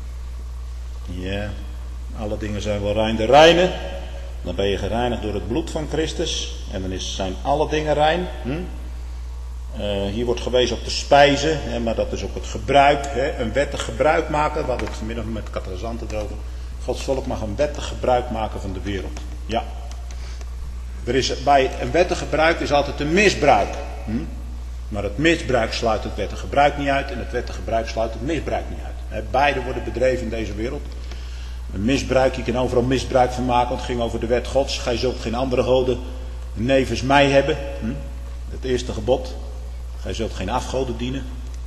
Speaker 2: Ja, alle dingen zijn wel rein de reine. Dan ben je gereinigd door het bloed van Christus. En dan is, zijn alle dingen rein. Hm? Uh, hier wordt gewezen op de spijzen. Hè, maar dat is ook het gebruik. Hè, een wettig gebruik maken. We hadden het vanmiddag met catechizanten erover. Gods volk mag een wettig gebruik maken van de wereld. Ja. Er is, bij een wettig gebruik is altijd een misbruik. Hm? Maar het misbruik sluit het wettig gebruik niet uit. En het wettig gebruik sluit het misbruik niet uit. Hè, beide worden bedreven in deze wereld. Een misbruik, je kan overal misbruik van maken. Want het ging over de wet Gods. Gij zult geen andere goden nevens mij hebben. Hm? Het eerste gebod. Gij zult geen afgoden dienen.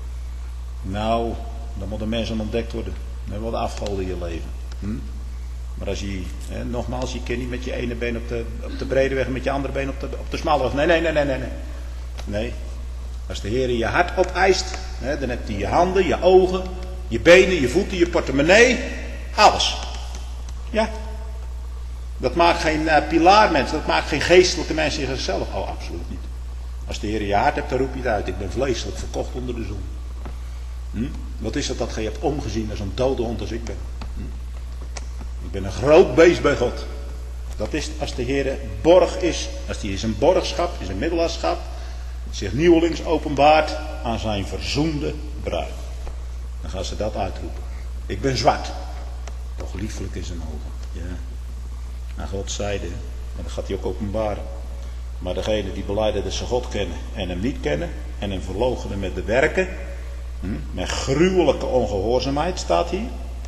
Speaker 2: Nou, dan moet een mens aan ontdekt worden. Dan hebben we de afgoden in je leven. Hm? Maar als je, hè, nogmaals, je kan niet met je ene been op de, op de brede weg en met je andere been op de, op de smalle weg. Nee, nee, nee, nee, nee. Nee. Als de Heer je hart opeist, hè, dan hebt hij je handen, je ogen, je benen, je voeten, je portemonnee. Alles. Ja. Dat maakt geen uh, pilaarmens, dat maakt geen geestelijke mens in zichzelf. Oh, absoluut niet. Als de Heer je hart hebt, dan roep je het uit. Ik ben vleeselijk verkocht onder de zon. Hm? Wat is dat dat je hebt omgezien als een dode hond als ik ben? Hm? Ik ben een groot beest bij God. Dat is als de Heer borg is, als hij in zijn borgschap, in zijn middelaarschap, zich nieuwelings openbaart aan zijn verzoende bruid. Dan gaan ze dat uitroepen. Ik ben zwart. Toch liefelijk in zijn ogen. Ja. Aan Gods zijde. En dat gaat hij ook openbaren. Maar degenen die belijden dat ze God kennen en hem niet kennen. En hem verloochenen met de werken. Hm, met gruwelijke ongehoorzaamheid staat hier.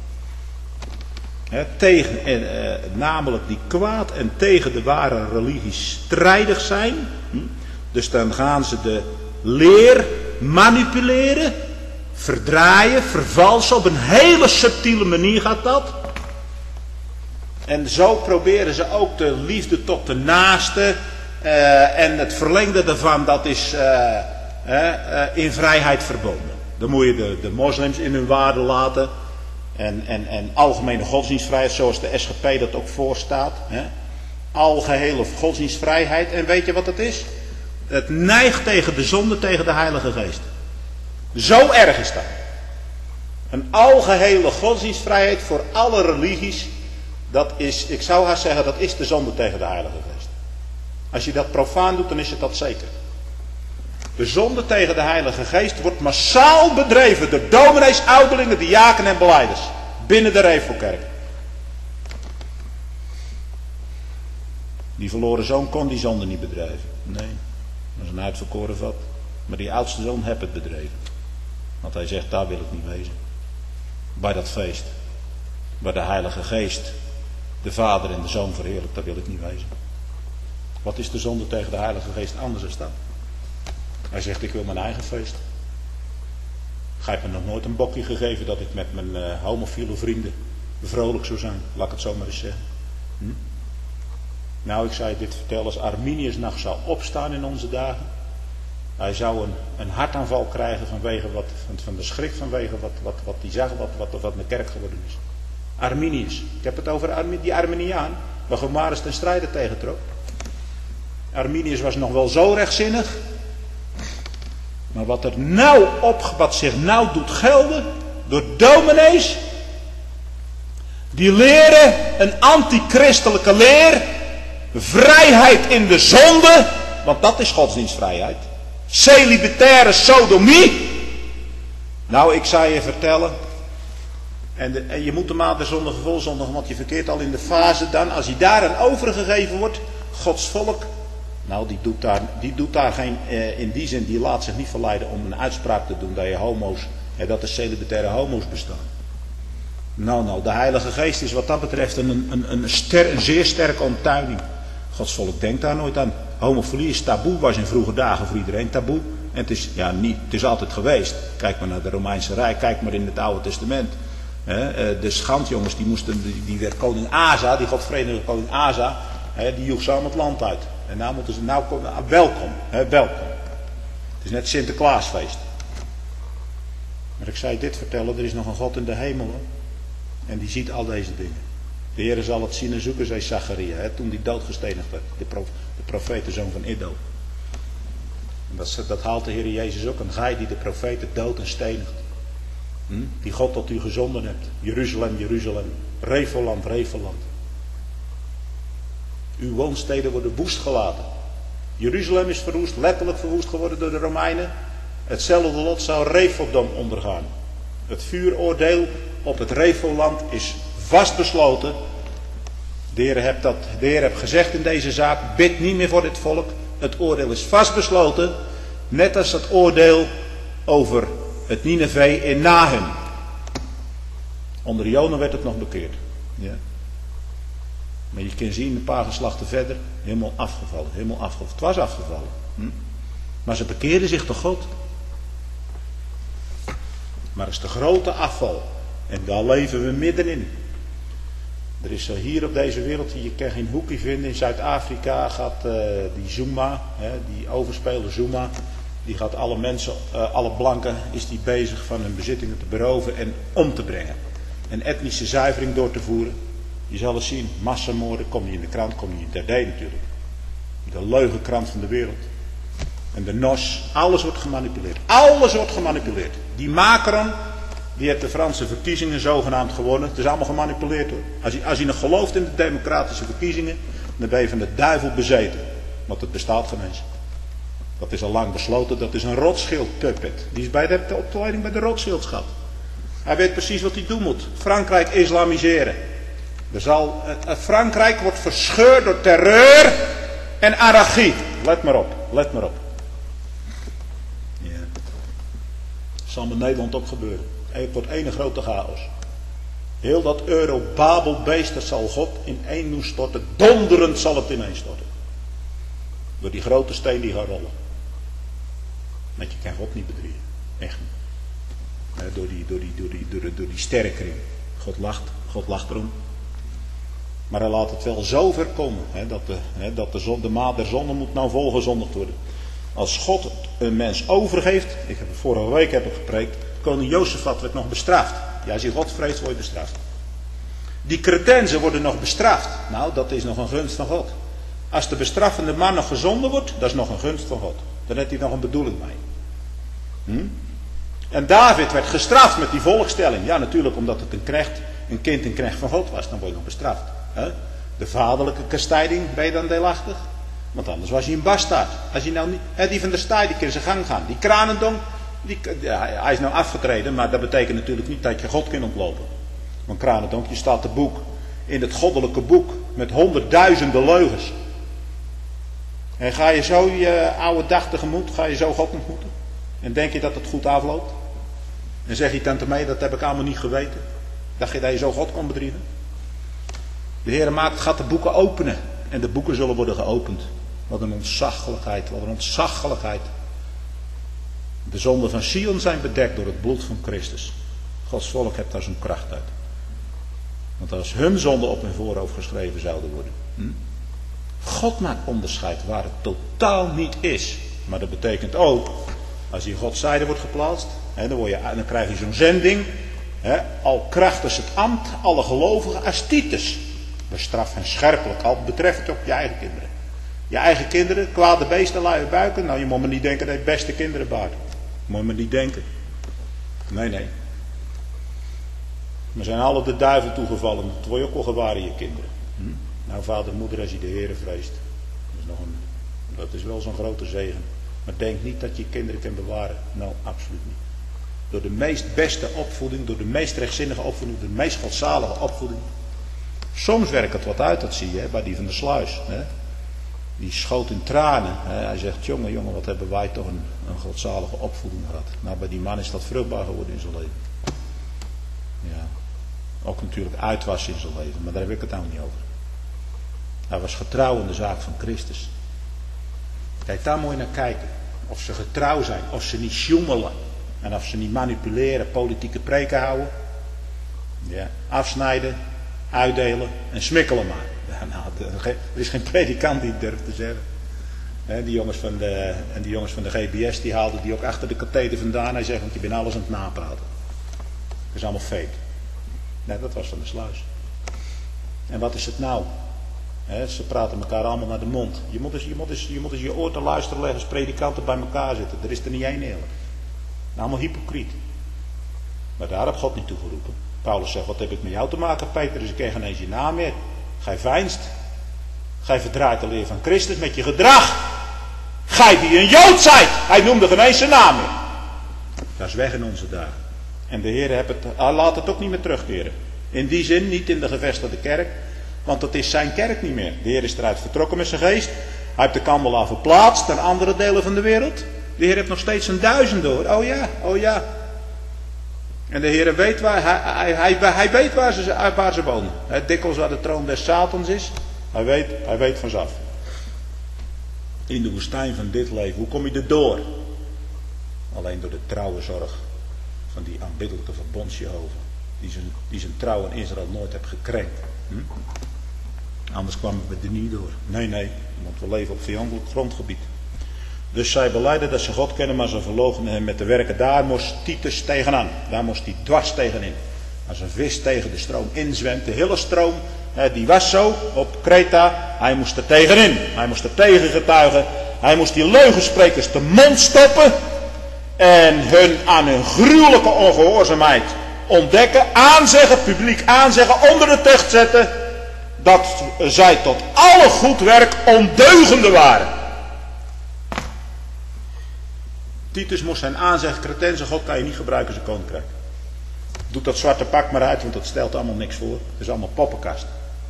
Speaker 2: He, tegen, en, eh, namelijk die kwaad en tegen de ware religie strijdig zijn. Hm, dus dan gaan ze de leer manipuleren. Verdraaien, vervalsen. Op een hele subtiele manier gaat dat. En zo proberen ze ook de liefde tot de naaste. Uh, en het verlengde daarvan, dat is uh, uh, uh, in vrijheid verbonden. Dan moet je de, de moslims in hun waarde laten. En, en, en algemene godsdienstvrijheid, zoals de S G P dat ook voorstaat. Hè? Algehele godsdienstvrijheid. En weet je wat het is? Het neigt tegen de zonde, tegen de Heilige Geest. Zo erg is dat. Een algehele godsdienstvrijheid voor alle religies. Dat is, ik zou haast zeggen, dat is de zonde tegen de Heilige Geest. Als je dat profaan doet, dan is het dat zeker. De zonde tegen de Heilige Geest wordt massaal bedreven door dominees, ouderlingen, diaken en belijders. Binnen de Revelkerk. Die verloren zoon kon die zonde niet bedrijven. Nee, dat is een uitverkoren vat. Maar die oudste zoon heeft het bedreven. Want hij zegt, daar wil ik niet wezen. Bij dat feest. Waar de Heilige Geest de Vader en de Zoon verheerlijkt, daar wil ik niet wezen. Wat is de zonde tegen de Heilige Geest anders dan dat? Hij zegt, ik wil mijn eigen feest. Gij hebt me nog nooit een bokje gegeven dat ik met mijn uh, homofiele vrienden vrolijk zou zijn. Laat ik het zo maar eens zeggen. Hm? Nou, ik zou je dit vertellen, als Arminius nog zou opstaan in onze dagen. Hij zou een, een hartaanval krijgen vanwege wat, van, van de schrik vanwege wat, wat, wat hij zag, wat, wat, wat met kerk geworden is. Arminius. Ik heb het over Armi, die Arminiaan, waar Gomarus ten strijde tegentrok. Arminius was nog wel zo rechtzinnig. Maar wat, er nou op, wat zich nou doet gelden door dominees. Die leren een antichristelijke leer. Vrijheid in de zonde. Want dat is godsdienstvrijheid. Celibataire sodomie. Nou, ik zou je vertellen. En, de, en je moet hem aan de zondag volzondag. Want je verkeert al in de fase dan. Als hij daar aan overgegeven wordt. Gods volk. Nou, die doet daar, die doet daar geen, eh, in die zin, die laat zich niet verleiden om een uitspraak te doen dat je homo's, eh, dat er celibataire homo's bestaan. Nou, nou, de Heilige Geest is wat dat betreft een, een, een, ster, een zeer sterke onttuiging. Gods volk denkt daar nooit aan. Homofilie is taboe, was in vroege dagen voor iedereen taboe. En het is, ja, niet, het is altijd geweest. Kijk maar naar de Romeinse Rijk, kijk maar in het Oude Testament. Eh, de schandjongens, die moesten, die, die werd koning Asa, die godvredige koning Asa, eh, die joeg zo het land uit. En nou moeten ze, nou komen, welkom, hè, welkom. is net Sinterklaasfeest. Maar ik zei dit vertellen, er is nog een God in de hemel. Hoor. En die ziet al deze dingen. De Heer zal het zien en zoeken, zei Zacharia, hè, toen hij doodgestenigd werd. De, prof, de profetenzoon van Iddo. En dat, dat haalt de Heer Jezus ook. Een gij die de profeten dood en stenigt. Hm? Die God tot u gezonden hebt. Jeruzalem, Jeruzalem. Revoland, Revoland. Uw woonsteden worden woest gelaten. Jeruzalem is verwoest, letterlijk verwoest geworden door de Romeinen. Hetzelfde lot zou Revodom ondergaan. Het vuuroordeel op het Revoland is vastbesloten. De Heer heeft dat, de Heer heeft gezegd in deze zaak, bid niet meer voor dit volk. Het oordeel is vastbesloten. Net als het oordeel over het Nineveh in Nahum. Onder Jona werd het nog bekeerd. Ja. Maar je kunt zien, een paar geslachten verder, helemaal afgevallen, helemaal afgevallen. Het was afgevallen. Hm? Maar ze bekeerden zich tot God. Maar het is de grote afval. En daar leven we middenin. Er is hier op deze wereld, je kan geen hoekje vinden. In Zuid-Afrika gaat uh, die Zuma, hè, die overspeelde Zuma, die gaat alle mensen, uh, alle blanken, is die bezig van hun bezittingen te beroven en om te brengen. En etnische zuivering door te voeren. Je zal het zien, massamoorden, komt niet in de krant, komt niet in Ter Dee natuurlijk. De leugenkrant van de wereld. En de N O S, alles wordt gemanipuleerd. Alles wordt gemanipuleerd. Die Macron, die heeft de Franse verkiezingen zogenaamd gewonnen. Het is allemaal gemanipuleerd hoor. Als je, als je nog gelooft in de democratische verkiezingen, dan ben je van de duivel bezeten. Want het bestaat geen eens. Dat is al lang besloten, dat is een Rothschild-puppet. Die is bij de, de opleiding bij de Rothschilds gehad. Hij weet precies wat hij doen moet. Frankrijk islamiseren. Er zal, uh, Frankrijk wordt verscheurd door terreur en anarchie. Let maar op, let maar op. Ja. Dat zal met Nederland ook gebeuren. Het wordt één grote chaos. Heel dat Euro-Babelbeest, dat zal God in één doen storten. Donderend zal het ineen storten. Door die grote steen die gaat rollen. Want je kan God niet bedriegen. Echt niet. Ja, door, die, door, die, door, die, door, die, door die sterrenkring. God lacht, God lacht erom. Maar hij laat het wel zo ver komen. Hè, dat de, hè, dat de, zon, de maat der zonde moet nou volgezondigd worden. Als God een mens overgeeft. Ik heb het vorige week heb ik gepreekt. Koning Jozefat werd nog bestraft. Ja, als je God vreest word je bestraft. Die cretenzen worden nog bestraft. Nou, dat is nog een gunst van God. Als de bestraffende man nog gezonden wordt, dat is nog een gunst van God. Dan heeft hij nog een bedoeling mee. Hm? En David werd gestraft met die volkstelling. Ja, natuurlijk omdat het een knecht, een kind een knecht van God was. Dan word je nog bestraft. He? De vaderlijke kastijding ben je dan deelachtig. Want anders was hij een bastaard. Als je nou niet, he, die van der Staaij, die kan zijn gang gaan. Die Kranendonk, die, ja, hij is nou afgetreden. Maar dat betekent natuurlijk niet dat je God kan ontlopen. Want Kranendonk, je staat te boek. In het goddelijke boek. Met honderdduizenden leugens. En ga je zo je oude dag tegemoet. Ga je zo God ontmoeten. En denk je dat het goed afloopt. En zeg je tante mee, dat heb ik allemaal niet geweten. Dacht je dat je zo God kon bedriegen. De Heer maakt, gaat de boeken openen. En de boeken zullen worden geopend. Wat een ontzaglijkheid, wat een ontzaglijkheid. De zonden van Sion zijn bedekt door het bloed van Christus. Gods volk heeft daar zijn kracht uit. Want als hun zonden op hun voorhoofd geschreven zouden worden. Hm? God maakt onderscheid waar het totaal niet is. Maar dat betekent ook, als je in Gods zijde wordt geplaatst. Hè, dan, word je, dan krijg je zo'n zending. Hè, al krachtig het ambt, alle gelovigen als Titus. Bestraf hen scherpelijk, al betreft het ook je eigen kinderen. Je eigen kinderen, kwade beesten, luie buiken. Nou, je moet me niet denken dat je beste kinderen baart. Moet je me niet denken. Nee, nee. We zijn alle de duivel toegevallen. Dat word je ook al gewaren, je kinderen. Hm? Nou, vader en moeder, als je de Heere vreest. Dat is, nog een, dat is wel zo'n grote zegen. Maar denk niet dat je je kinderen kan bewaren. Nou, absoluut niet. Door de meest beste opvoeding, door de meest rechtzinnige opvoeding, door de meest godzalige opvoeding. Soms werkt het wat uit, dat zie je hè, bij die van de sluis. Hè. Die schoot in tranen. Hè. Hij zegt, jongen, jongen, wat hebben wij toch een, een godzalige opvoeding gehad. Nou, bij die man is dat vruchtbaar geworden in zijn leven. Ja. Ook natuurlijk uitwassen in zijn leven, maar daar heb ik het nou niet over. Hij was getrouw in de zaak van Christus. Kijk, daar moet je naar kijken. Of ze getrouw zijn, of ze niet sjoemelen. En of ze niet manipuleren, politieke preken houden. Ja. Afsnijden, uitdelen en smikkelen maar. Ja, nou, er is geen predikant die het durft te zeggen. En die jongens van de, en die jongens van de G B S die haalden die ook achter de katheder vandaan. Hij zegt, want je bent alles aan het napraten. Dat is allemaal fake. Nee, dat was van de sluis. En wat is het nou? He, ze praten elkaar allemaal naar de mond. Je moet eens je, moet eens, je, moet eens je oor te luisteren leggen als predikanten bij elkaar zitten. Er is er niet één eerlijk. Allemaal hypocriet. Maar daar heb God niet toe geroepen. Paulus zegt, wat heb ik met jou te maken, Peter? Dus ik ken geen eens je naam meer. Gij veinst. Gij verdraait de leer van Christus met je gedrag. Gij die een Jood zijt. Hij noemde geen eens zijn naam meer. Dat is weg in onze dagen. En de Heer heeft het, hij laat het ook niet meer terugkeren. In die zin niet in de gevestigde kerk. Want het is zijn kerk niet meer. De Heer is eruit vertrokken met zijn geest. Hij heeft de kandelaar verplaatst naar andere delen van de wereld. De Heer heeft nog steeds een duizend door. Oh ja, oh ja. En de Heer weet waar, hij, hij, hij, hij weet waar ze, waar ze wonen. Het dikwijls waar de troon des Satans is. Hij weet, hij weet vanzelf. In de woestijn van dit leven, hoe kom je er door? Alleen door de trouwe zorg van die aanbiddelijke verbondsjehovah. Die zijn, die zijn trouw in Israël nooit heeft gekrenkt. Hm? Anders kwamen we er niet door. Nee, nee, want we leven op vijandelijk grondgebied. Dus zij belijden dat ze God kennen, maar ze verloochenen hem met de werken. Daar moest Titus tegenaan. Daar moest hij dwars tegenin. Als een vis tegen de stroom inzwemt. De hele stroom, die was zo op Kreta. Hij moest er tegenin. Hij moest er tegen getuigen. Hij moest die leugensprekers de mond stoppen. En hun aan hun gruwelijke ongehoorzaamheid ontdekken. Aanzeggen, publiek aanzeggen, onder de tucht zetten. Dat zij tot alle goed werk ondeugende waren. Titus moest zijn aanzeggen, Cretense God kan je niet gebruiken als een koninkrijk. Doe dat zwarte pak maar uit, want dat stelt allemaal niks voor. Het is allemaal poppenkast.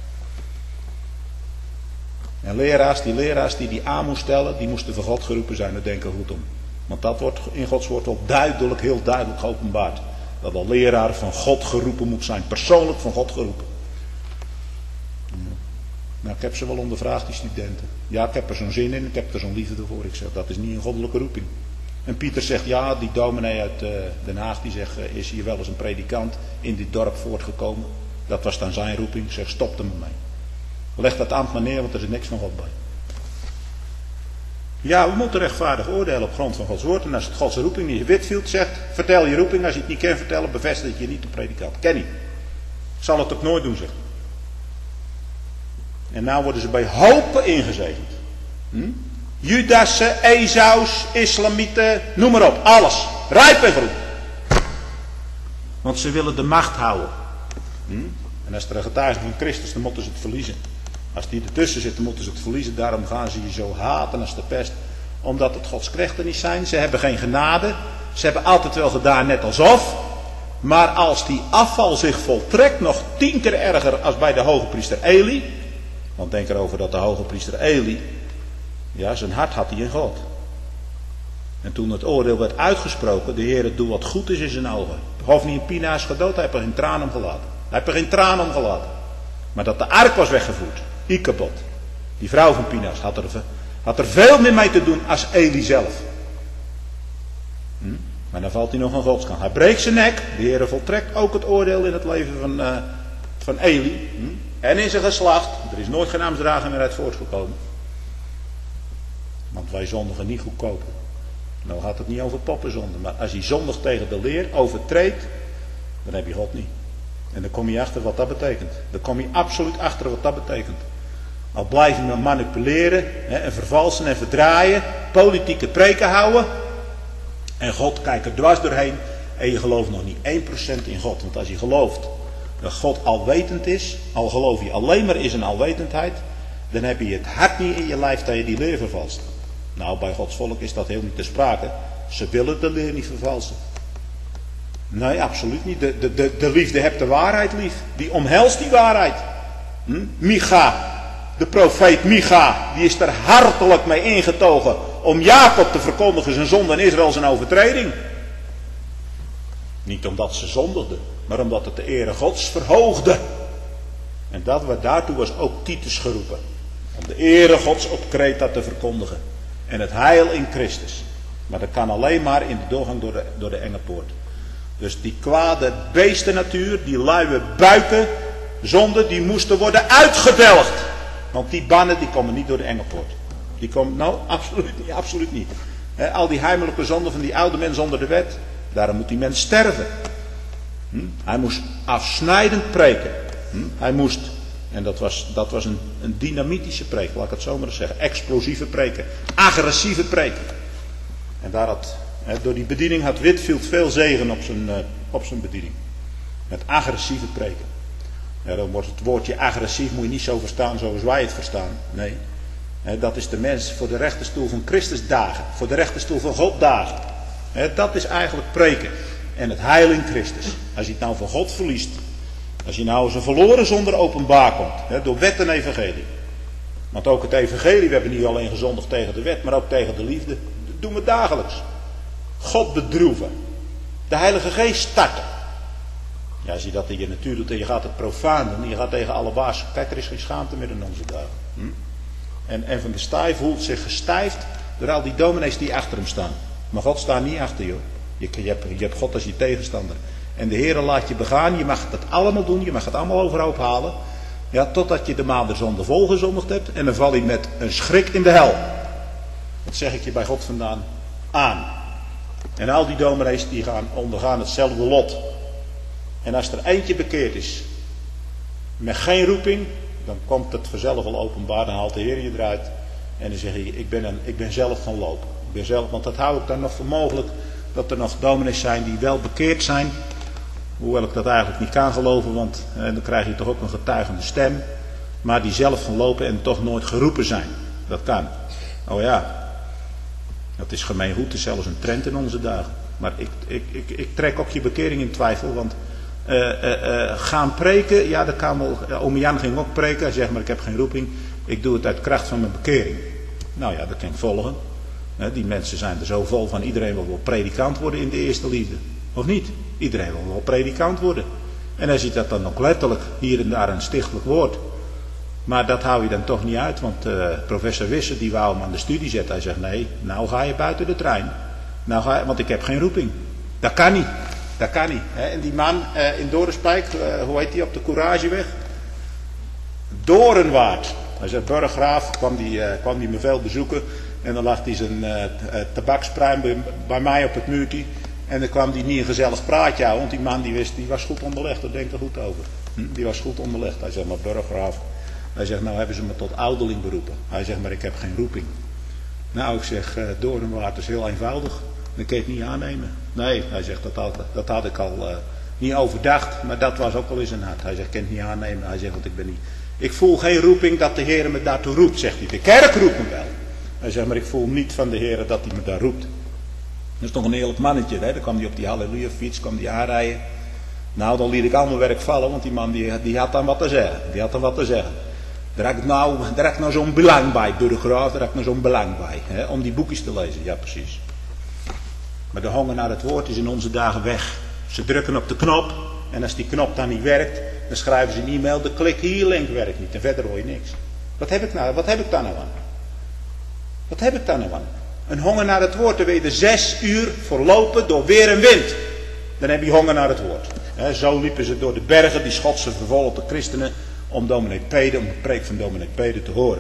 Speaker 2: En leraars, die leraars die die aan moesten stellen, die moesten voor God geroepen zijn, daar denken we goed om. Want dat wordt in Gods woord wel duidelijk, heel duidelijk geopenbaard. Dat een leraar van God geroepen moet zijn, persoonlijk van God geroepen. Nou, ik heb ze wel ondervraagd, die studenten. Ja, ik heb er zo'n zin in, ik heb er zo'n liefde voor. Ik zeg, dat is niet een goddelijke roeping. En Pieter zegt, ja, die dominee uit uh, Den Haag, die zegt, uh, is hier wel eens een predikant in dit dorp voortgekomen. Dat was dan zijn roeping. Ik zeg, stop er maar mee. Leg dat ambt maar neer, want er is niks van God bij. Ja, we moeten rechtvaardig oordelen op grond van Gods woord. En als het Gods roeping niet Whitfield zegt, vertel je roeping. Als je het niet kent vertellen, bevestig je niet de predikant. Ken niet. Ik zal het ook nooit doen, zeg. En nou worden ze bij hopen ingezegend. Hm? Judassen, Esaus, Islamieten, noem maar op. Alles. Rijp en groen. Want ze willen de macht houden. Hm? En als er een getuige van Christus, dan moeten ze het verliezen. Als die ertussen zitten, moeten ze het verliezen. Daarom gaan ze je zo haten als de pest. Omdat het Gods knechten niet zijn. Ze hebben geen genade. Ze hebben altijd wel gedaan net alsof. Maar als die afval zich voltrekt, nog tien keer erger als bij de hoge priester Eli. Want denk erover dat de hoge priester Eli, ja, zijn hart had hij in God. En toen het oordeel werd uitgesproken, de Heer doet wat goed is in zijn ogen. Hofni en Pina is gedood, hij heeft er geen traan om gelaten. Hij heeft er geen traan om gelaten. Maar dat de ark was weggevoerd, Ikabod, die vrouw van Pinaas, had er, had er veel meer mee te doen als Eli zelf. Hm? Maar dan valt hij nog aan Godskant. Hij breekt zijn nek, de Heer voltrekt ook het oordeel in het leven van, uh, van Eli. Hm? En in zijn geslacht, er is nooit geen ambtsdrager meer uit voortgekomen. Want wij zondigen niet goedkoop. Nou gaat het niet over poppenzonde, maar als je zondigt tegen de leer, overtreedt, dan heb je God niet. En dan kom je achter wat dat betekent. Dan kom je absoluut achter wat dat betekent. Al blijf je maar manipuleren, hè, en vervalsen en verdraaien, politieke preken houden. En God kijkt er dwars doorheen en je gelooft nog niet één procent in God. Want als je gelooft dat God alwetend is, al geloof je alleen maar in zijn alwetendheid, dan heb je het hart niet in je lijf dat je die leer vervalst. Nou, bij Gods volk is dat heel niet te sprake. Ze willen de leer niet vervalsen. Nee, absoluut niet. De, de, de, de liefde hebt de waarheid lief. Die omhelst die waarheid. Hm? Micha, de profeet Micha, die is er hartelijk mee ingetogen om Jacob te verkondigen zijn zonde en Israël zijn overtreding. Niet omdat ze zondigden, maar omdat het de ere Gods verhoogde. En dat werd, daartoe was ook Titus geroepen. Om de ere Gods op Kreta te verkondigen. En het heil in Christus. Maar dat kan alleen maar in de doorgang door de, door de enge poort. Dus die kwade beestennatuur, die luie buiken, zonde, die moesten worden uitgedelgd. Want die bannen die komen niet door de enge poort. Die komt, nou, absoluut niet, absoluut niet. He, al die heimelijke zonden van die oude mens onder de wet, daarom moet die mens sterven. Hm? Hij moest afsnijdend preken. Hm? Hij moest, en dat was, dat was een, een dynamitische preek, laat ik het zo maar eens zeggen. Explosieve preken, agressieve preken. En daar had, he, door die bediening had Whitefield veel zegen op zijn, uh, op zijn bediening. Met agressieve preken. Ja, dan wordt het woordje agressief, moet je niet zo verstaan zoals wij het verstaan. Nee. He, dat is de mens voor de rechterstoel van Christus dagen. Voor de rechterstoel van God dagen. He, dat is eigenlijk preken. En het heil in Christus. Als je het nou van God verliest. Als je nou als een verloren zonder openbaar komt. He, door wet en evangelie. Want ook het evangelie, we hebben niet alleen gezondigd tegen de wet, maar ook tegen de liefde. Dat doen we dagelijks. God bedroeven. De Heilige Geest starten. Ja, als je dat in je natuur doet en je gaat het profaan doen. En je gaat tegen alle baas. Kijk, er is geen schaamte meer in onze dagen. Hm? En, en van de Staaij voelt zich gestijfd door al die dominees die achter hem staan. Maar God staat niet achter je. Je, je, hebt, je hebt God als je tegenstander. En de Heer laat je begaan. Je mag het allemaal doen. Je mag het allemaal overhoop halen. Ja, totdat je de maand der zonde vol gezondigd hebt. En dan val je met een schrik in de hel. Dat zeg ik je bij God vandaan aan. En al die dominees die gaan ondergaan hetzelfde lot. En als er eentje bekeerd is. Met geen roeping. Dan komt het vanzelf wel openbaar. Dan haalt de Heer je eruit. En dan zeg je, ik ben, een, ik ben zelf gaan lopen. Ik ben zelf, want dat hou ik dan nog voor mogelijk. Dat er nog dominees zijn die wel bekeerd zijn. Hoewel ik dat eigenlijk niet kan geloven. Want eh, dan krijg je toch ook een getuigende stem. Maar die zelf gaan lopen en toch nooit geroepen zijn. Dat kan. Oh ja. Dat is gemeengoed. Het is zelfs een trend in onze dagen. Maar ik, ik, ik, ik trek ook je bekering in twijfel. Want uh, uh, uh, gaan preken. Ja, dat kan wel. Uh, Oom Jan ging ook preken. Hij zegt, maar ik heb geen roeping. Ik doe het uit kracht van mijn bekering. Nou ja, dat kan ik volgen. Uh, die mensen zijn er zo vol van. Iedereen wil wel predikant worden in de eerste liefde. Of niet? Iedereen wil wel predikant worden. En hij ziet dat dan ook letterlijk hier en daar een stichtelijk woord. Maar dat hou je dan toch niet uit. Want uh, professor Wisse die wou hem aan de studie zetten. Hij zegt, nee, nou ga je buiten de trein. Nou ga je, want ik heb geen roeping. Dat kan niet. Dat kan niet. Hè? En die man uh, in Dorenspijk, uh, hoe heet die op de Courageweg? Dorenwaard. Hij zegt, burggraaf, kwam die, uh, kwam die me veel bezoeken. En dan lag hij zijn uh, tabakspruim bij, bij mij op het muurtje. En dan kwam hij niet een gezellig praatje houden. Want die man die, wist, die was goed onderlegd. Daar denkt er goed over. Hm? Die was goed onderlegd. Hij zegt, maar burggraaf. Hij zegt, nou hebben ze me tot ouderling beroepen. Hij zegt, maar ik heb geen roeping. Nou, ik zeg, uh, Doornwaard is heel eenvoudig. Dan kun je het niet aannemen. Nee, hij zegt, dat had, dat had ik al uh, niet overdacht. Maar dat was ook al in zijn hart. Hij zegt, ik kan het niet aannemen. Hij zegt, want ik ben niet... Ik voel geen roeping dat de Heer me daartoe roept, zegt hij. De kerk roept me wel. Hij zegt, maar ik voel niet van de Heer dat hij me daar roept. Dat is toch een eerlijk mannetje, hè? Dan kwam hij op die halleluja fiets, kwam hij aanrijden. Nou, dan liet ik al mijn werk vallen, want die man die, die had dan wat te zeggen. Die had dan wat te zeggen. Daar heb ik nou, daar heb ik nou zo'n belang bij, burggraaf, daar heb ik nou zo'n belang bij. Hè? Om die boekjes te lezen, ja precies. Maar de honger naar het woord is in onze dagen weg. Ze drukken op de knop en als die knop dan niet werkt, dan schrijven ze een e-mail, de klik hier link werkt niet en verder hoor je niks. Wat heb ik nou, wat heb ik daar nou aan? Wat heb ik daar nou aan? Een honger naar het woord, dan wil je er zes uur voor lopen door weer en wind. Dan heb je honger naar het woord. He, zo liepen ze door de bergen, die Schotse vervolgde christenen, om dominee Pede, om de preek van dominee Pede te horen.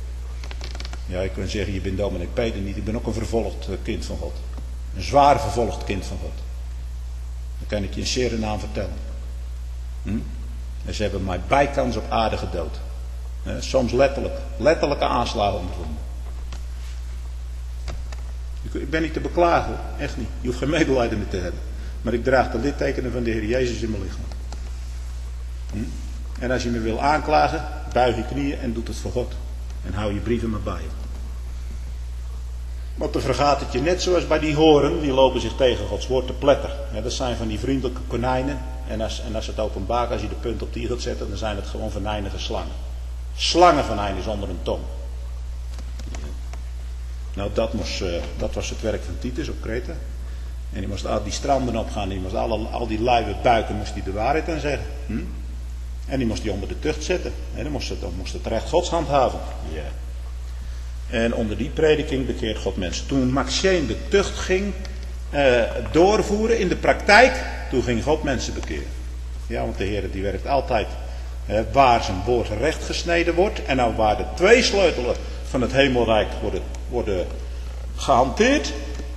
Speaker 2: Ja, ik kan zeggen, je bent dominee Pede niet, ik ben ook een vervolgd kind van God. Een zwaar vervolgd kind van God. Dan kan ik je in Suriname vertellen. Hm? En ze hebben mij bijkans op aarde gedood. He, soms letterlijk, letterlijke aanslagen ondervonden. Ik ben niet te beklagen, echt niet. Je hoeft geen medelijden meer te hebben. Maar ik draag de littekenen van de Heer Jezus in mijn lichaam. Hm? En als je me wil aanklagen, buig je knieën en doe het voor God. En hou je brieven maar bij je. Want dan vergaat het je net zoals bij die horen, die lopen zich tegen Gods woord te pletter. Ja, dat zijn van die vriendelijke konijnen. En als, en als het openbaar, als je de punt op die gaat zetten, dan zijn het gewoon venijnige slangen. Slangen venijnen zonder een tong. Nou, dat, moest, uh, dat was het werk van Titus op Kreta. En die moest al die stranden opgaan. Die moest alle, al die luie buiken moest die de waarheid aan zeggen. Hm? En die moest die onder de tucht zetten. En dan moest het, dan moest het recht Gods handhaven. Yeah. En onder die prediking bekeert God mensen. Toen Maxime de tucht ging uh, doorvoeren in de praktijk. Toen ging God mensen bekeren. Ja, want de Heer die werkt altijd uh, waar zijn woord recht gesneden wordt. En nou waar de twee sleutelen van het hemelrijk worden, worden gehanteerd.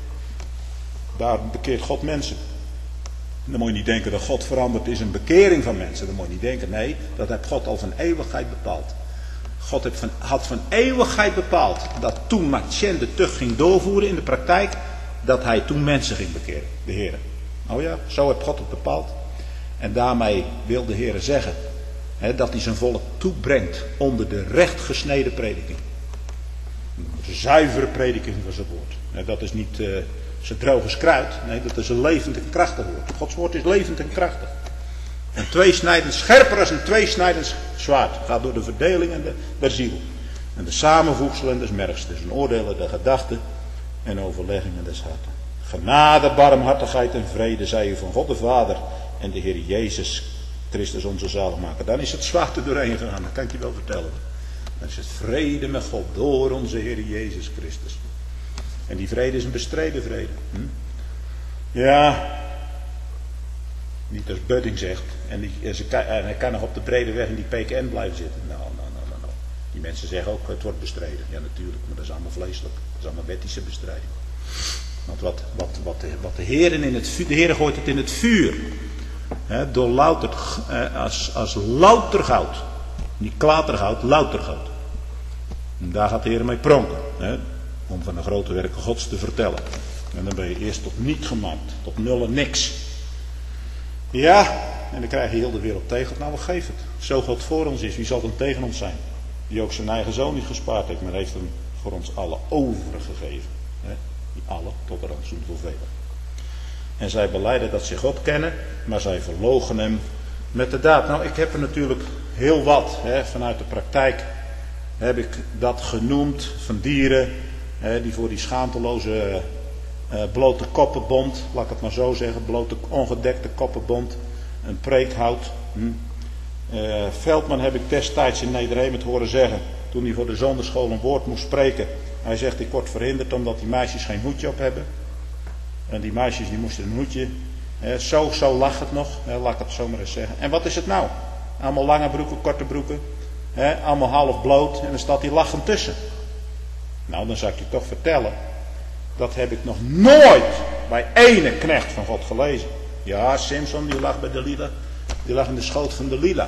Speaker 2: Daar bekeert God mensen. Dan moet je niet denken dat God veranderd is in bekering van mensen. Dat moet je niet denken. Nee, dat heeft God al van eeuwigheid bepaald. God heeft van, had van eeuwigheid bepaald dat toen Martien de tucht ging doorvoeren in de praktijk, dat hij toen mensen ging bekeren, de Heer. Oh ja, zo heeft God het bepaald. En daarmee wil de Heer zeggen hè, dat hij zijn volk toebrengt onder de rechtgesneden prediking. De zuivere prediking van zijn woord. Hè, dat is niet uh, zijn droge kruid. Nee, dat is een levend en krachtig woord. Gods woord is levend en krachtig. En tweesnijdend, scherper als een tweesnijdend zwaard. Gaat door de verdelingen de, der ziel. En de samenvoegselen des mergs. Dus een oordelen de gedachten en overleggingen des harten. Genade, barmhartigheid en vrede zij u van God de Vader en de Heer Jezus Christus onze zaligmaker. Dan is het zwaard er doorheen gegaan. Dat kan ik je wel vertellen. Dan is het vrede met God door onze Heer Jezus Christus. En die vrede is een bestreden vrede. Hm? Ja... Niet als Budding zegt. En, die, en, ze, en hij kan nog op de brede weg in die P K N blijven zitten. Nou, nou, nou, nou, nou. Die mensen zeggen ook, het wordt bestreden. Ja, natuurlijk. Maar dat is allemaal vleeselijk. Dat is allemaal wettische bestrijding. Want wat, wat, wat, de, wat de Heer in het vuur... De Heer gooit het in het vuur. He, door louter... Eh, als, als louter goud. Niet klatergoud, louter goud. En daar gaat de Heer mee pronken. He, om van de grote werken Gods te vertellen. En dan ben je eerst tot niet gemaakt. Tot nul en niks. Ja, en dan krijg je heel de wereld tegen. Nou, wat geeft het? Zo God voor ons is, wie zal dan tegen ons zijn? Die ook zijn eigen zoon niet gespaard heeft, maar heeft hem voor ons allen overgegeven. He? Die alle, tot de rantsoen voor velen. En zij belijden dat ze God kennen, maar zij verloochenen hem met de daad. Nou, ik heb er natuurlijk heel wat, he, vanuit de praktijk heb ik dat genoemd, van dieren, he, die voor die schaamteloze... Uh, blote koppenbond, laat ik het maar zo zeggen, blote ongedekte koppenbond, een preek houdt. Hm. Uh, Veldman heb ik destijds in Nederhemert horen zeggen, toen hij voor de zonderschool een woord moest spreken. Hij zegt, ik word verhinderd omdat die meisjes geen hoedje op hebben. En die meisjes die moesten een hoedje. Uh, zo, zo lag het nog, uh, laat ik het zo maar eens zeggen. En wat is het nou? Allemaal lange broeken, korte broeken, uh, allemaal half bloot en dan staat die lachend tussen. Nou, dan zou ik je toch vertellen. Dat heb ik nog nooit bij ene knecht van God gelezen. Ja, Simson die lag bij Delila. Die lag in de schoot van Delila.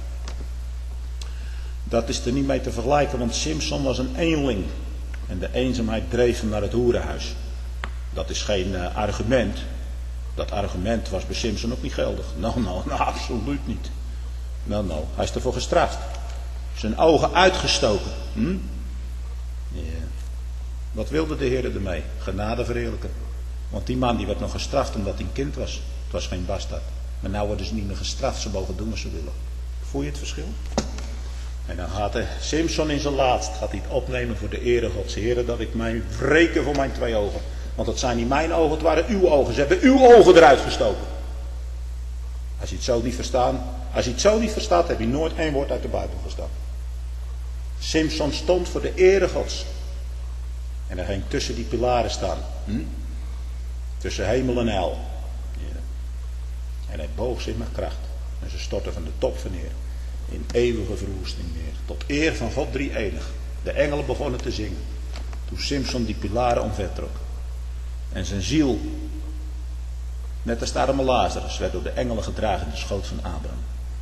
Speaker 2: Dat is er niet mee te vergelijken, want Simson was een eenling. En de eenzaamheid dreef hem naar het hoerenhuis. Dat is geen uh, argument. Dat argument was bij Simson ook niet geldig. Nou, nou, nou, absoluut niet. Nou, nou, hij is ervoor gestraft. Zijn ogen uitgestoken. Hm? Ja. Wat wilde de Heer ermee? Genade verheerlijken. Want die man die werd nog gestraft omdat hij een kind was. Het was geen bastard. Maar nou worden ze niet meer gestraft. Ze mogen doen wat ze willen. Voel je het verschil? En dan gaat de Simson in zijn laatst. Gaat hij het opnemen voor de ere Gods. Heer, dat ik mij wreken voor mijn twee ogen. Want het zijn niet mijn ogen, het waren uw ogen. Ze hebben uw ogen eruit gestoken. Als je het zo niet verstaan. Als je het zo niet verstaat, heb je nooit één woord uit de Bijbel verstaan. Simson stond voor de ere Gods. En hij ging tussen die pilaren staan. Hm? Tussen hemel en hel. Ja. En hij boog zich met kracht. En ze stortten van de top van neer. In eeuwige verwoesting neer. Tot eer van God drie enig. De engelen begonnen te zingen. Toen Simson die pilaren omvertrok. En zijn ziel, net als de arme Lazarus, werd door de engelen gedragen in de schoot van Abraham.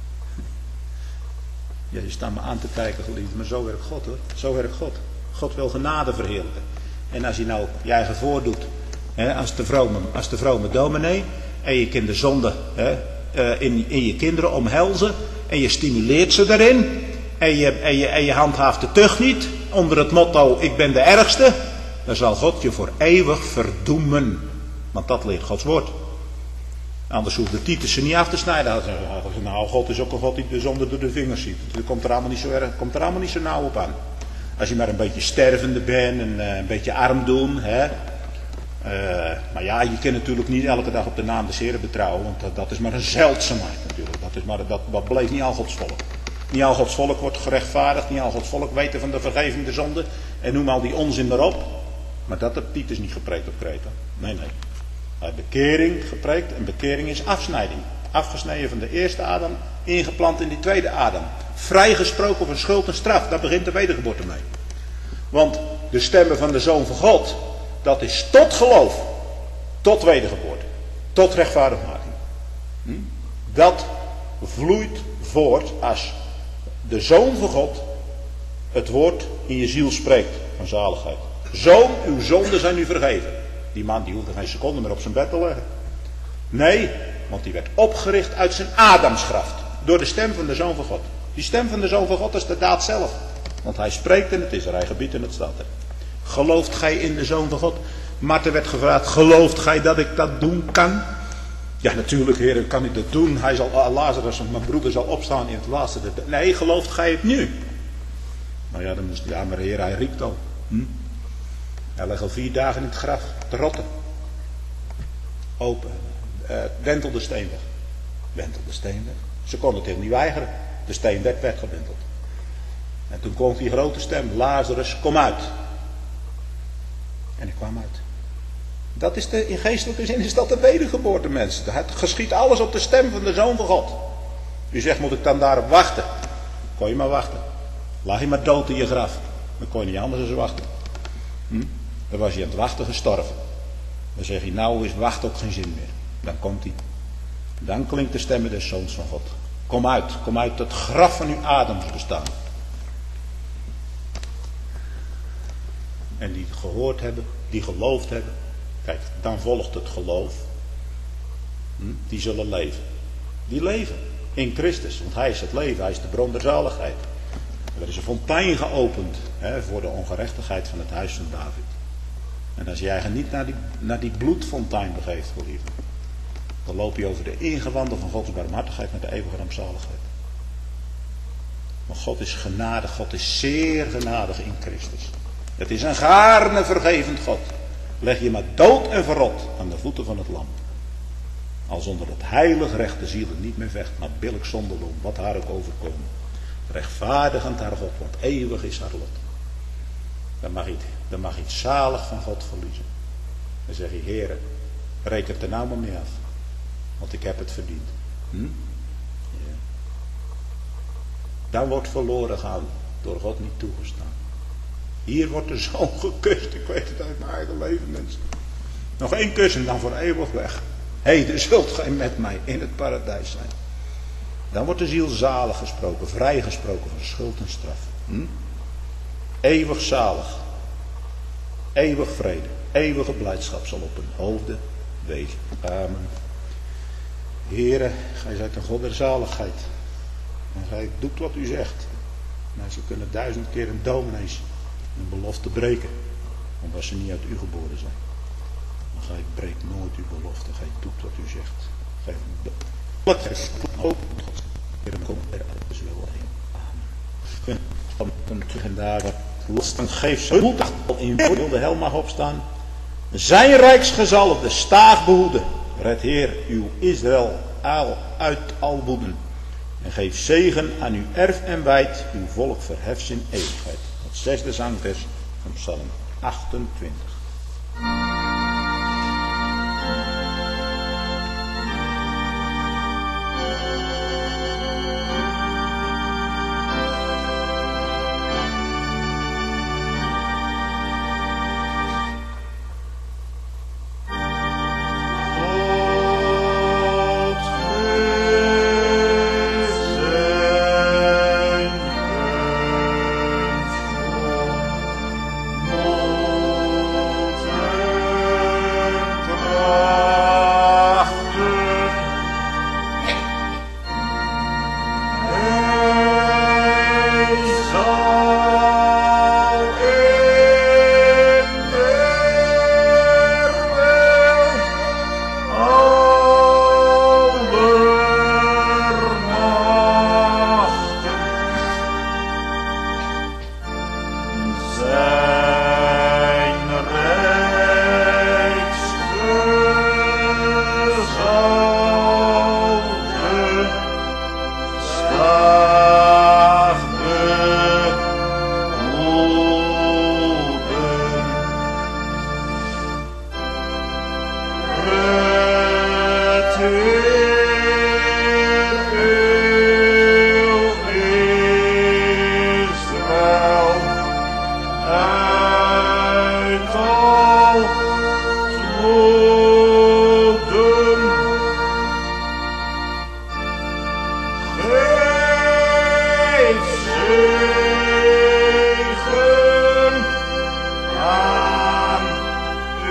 Speaker 2: Ja, je staat me aan te kijken, geliefd, maar zo werkt God hoor. Zo werkt God. God wil genade verheerlijken. En als je nou je eigen voordoet, hè, als de vrome, als de vrome dominee, en je kunt de zonde hè, in, in je kinderen omhelzen, en je stimuleert ze daarin, en je, en, je, en je handhaaft de tucht niet, onder het motto, ik ben de ergste, dan zal God je voor eeuwig verdoemen. Want dat leert Gods woord. Anders hoeft de Titus ze niet af te snijden. Nou, God is ook een God die de zonde door de vingers ziet. Dat komt er allemaal niet zo erg, komt er allemaal niet zo nauw op aan. Als je maar een beetje stervende bent en uh, een beetje arm doen. Hè? Uh, maar ja, je kunt natuurlijk niet elke dag op de naam des Heren betrouwen. Want dat, dat is maar een zeldzaamheid natuurlijk. Dat, is maar, dat, dat bleef niet al Gods volk. Niet al Gods volk wordt gerechtvaardigd. Niet al Gods volk weten van de vergeving der zonde. En noem al die onzin maar op. Maar dat heeft Titus niet gepreekt op Kreta. Nee, nee. Hij heeft bekering gepreekt. En bekering is afsnijding. Afgesneden van de eerste Adam. Ingeplant in die tweede Adam. Vrijgesproken van schuld en straf. Daar begint de wedergeboorte mee. Want de stemmen van de Zoon van God, dat is tot geloof, tot wedergeboorte, tot rechtvaardigmaking. Hm? Dat vloeit voort als de Zoon van God het woord in je ziel spreekt van zaligheid. Zoon, uw zonden zijn u vergeven. Die man die hoefde geen seconde meer op zijn bed te leggen. Nee, want die werd opgericht uit zijn Adamsgraft. Door de stem van de Zoon van God. Die stem van de Zoon van God is de daad zelf. Want hij spreekt en het is er, hij gebiedt en het staat er. Gelooft gij in de Zoon van God? Marten werd gevraagd, gelooft gij dat ik dat doen kan? Ja, natuurlijk, Heer, kan ik dat doen? Hij zal, Lazarus, mijn broeder, zal opstaan in het laatste. Nee, gelooft gij het nu? Nou ja, dan moest ja, maar Heer, hij riekt al. Hm? Hij ligt al vier dagen in het graf, te rotten. Open, uh, wentel de steen weg. Wentel de steen weg. Ze konden het heel niet weigeren. De steen werd weggewenteld. En toen kwam die grote stem, Lazarus, kom uit. En ik kwam uit. Dat is de, in geestelijke zin is dat de wedergeboorte, mensen. Het geschiet alles op de stem van de Zoon van God. U zegt, moet ik dan daarop wachten? Kon je maar wachten. Lag je maar dood in je graf. Dan kon je niet anders dan wachten. Hm? Dan was je aan het wachten gestorven. Dan zeg je, nou is wachten ook geen zin meer. Dan komt hij. Dan klinkt de stem des Zoons van God. Kom uit, kom uit het graf van uw Adams bestaan. En die gehoord hebben, die geloofd hebben. Kijk, dan volgt het geloof. Hm? Die zullen leven. Die leven in Christus, want hij is het leven, hij is de bron der zaligheid. Er is een fontein geopend hè, voor de ongerechtigheid van het huis van David. En als jij je niet naar die, naar die bloedfontein begeeft, geliefde, dan loop je over de ingewanden van Gods barmhartigheid met de eeuwige rampzaligheid. Maar God is genadig, God is zeer genadig in Christus. Het is een gaarne vergevend God. Leg je maar dood en verrot aan de voeten van het lam. Al zonder het heilig recht de ziel niet meer vecht, maar billijk zonder loon, wat haar ook overkomen. Rechtvaardigend haar God, want eeuwig is haar lot. Dan mag je, dan mag je het zalig van God verliezen. Dan zeg je, Heere, reken er nou maar mee af. Want ik heb het verdiend. Hm? Ja. Dan wordt verloren gaan, door God niet toegestaan. Hier wordt de zoon gekust. Ik weet het uit mijn eigen leven, mensen. Nog één kus en dan voor eeuwig weg. Heden zult gij met mij in het paradijs zijn. Dan wordt de ziel zalig gesproken, vrijgesproken van schuld en straf. Hm? Eeuwig zalig. Eeuwig vrede. Eeuwige blijdschap zal op hun hoofden wezen. Amen. Heere, gij zijt een God der zaligheid. En gij doet wat u zegt. Nou, ze kunnen duizend keer een dominees een belofte breken. Omdat ze niet uit u geboren zijn. Maar gij breekt nooit uw belofte. Gij doet wat u zegt. Gij wat is ook Heer, kom er uit wil heen. Amen. Kom terug en daar lasten geeft zo goed in wil de hel mag opstaan. Zijn rijksgezalfde staag behoeden. Red Heer uw Israël al uit al woeden. En geef zegen aan uw erf en wijd. Uw volk verheft in eeuwigheid. Het zesde zangvers van Psalm achtentwintig.
Speaker 3: Oh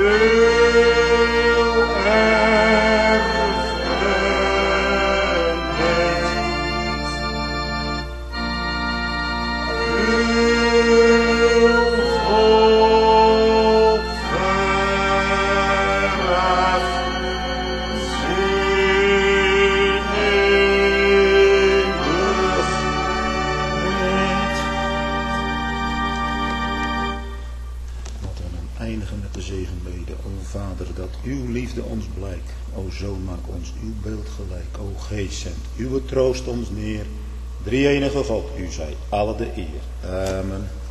Speaker 2: Uw troost ons neer, drie-enige God, u zij alle de eer. Amen.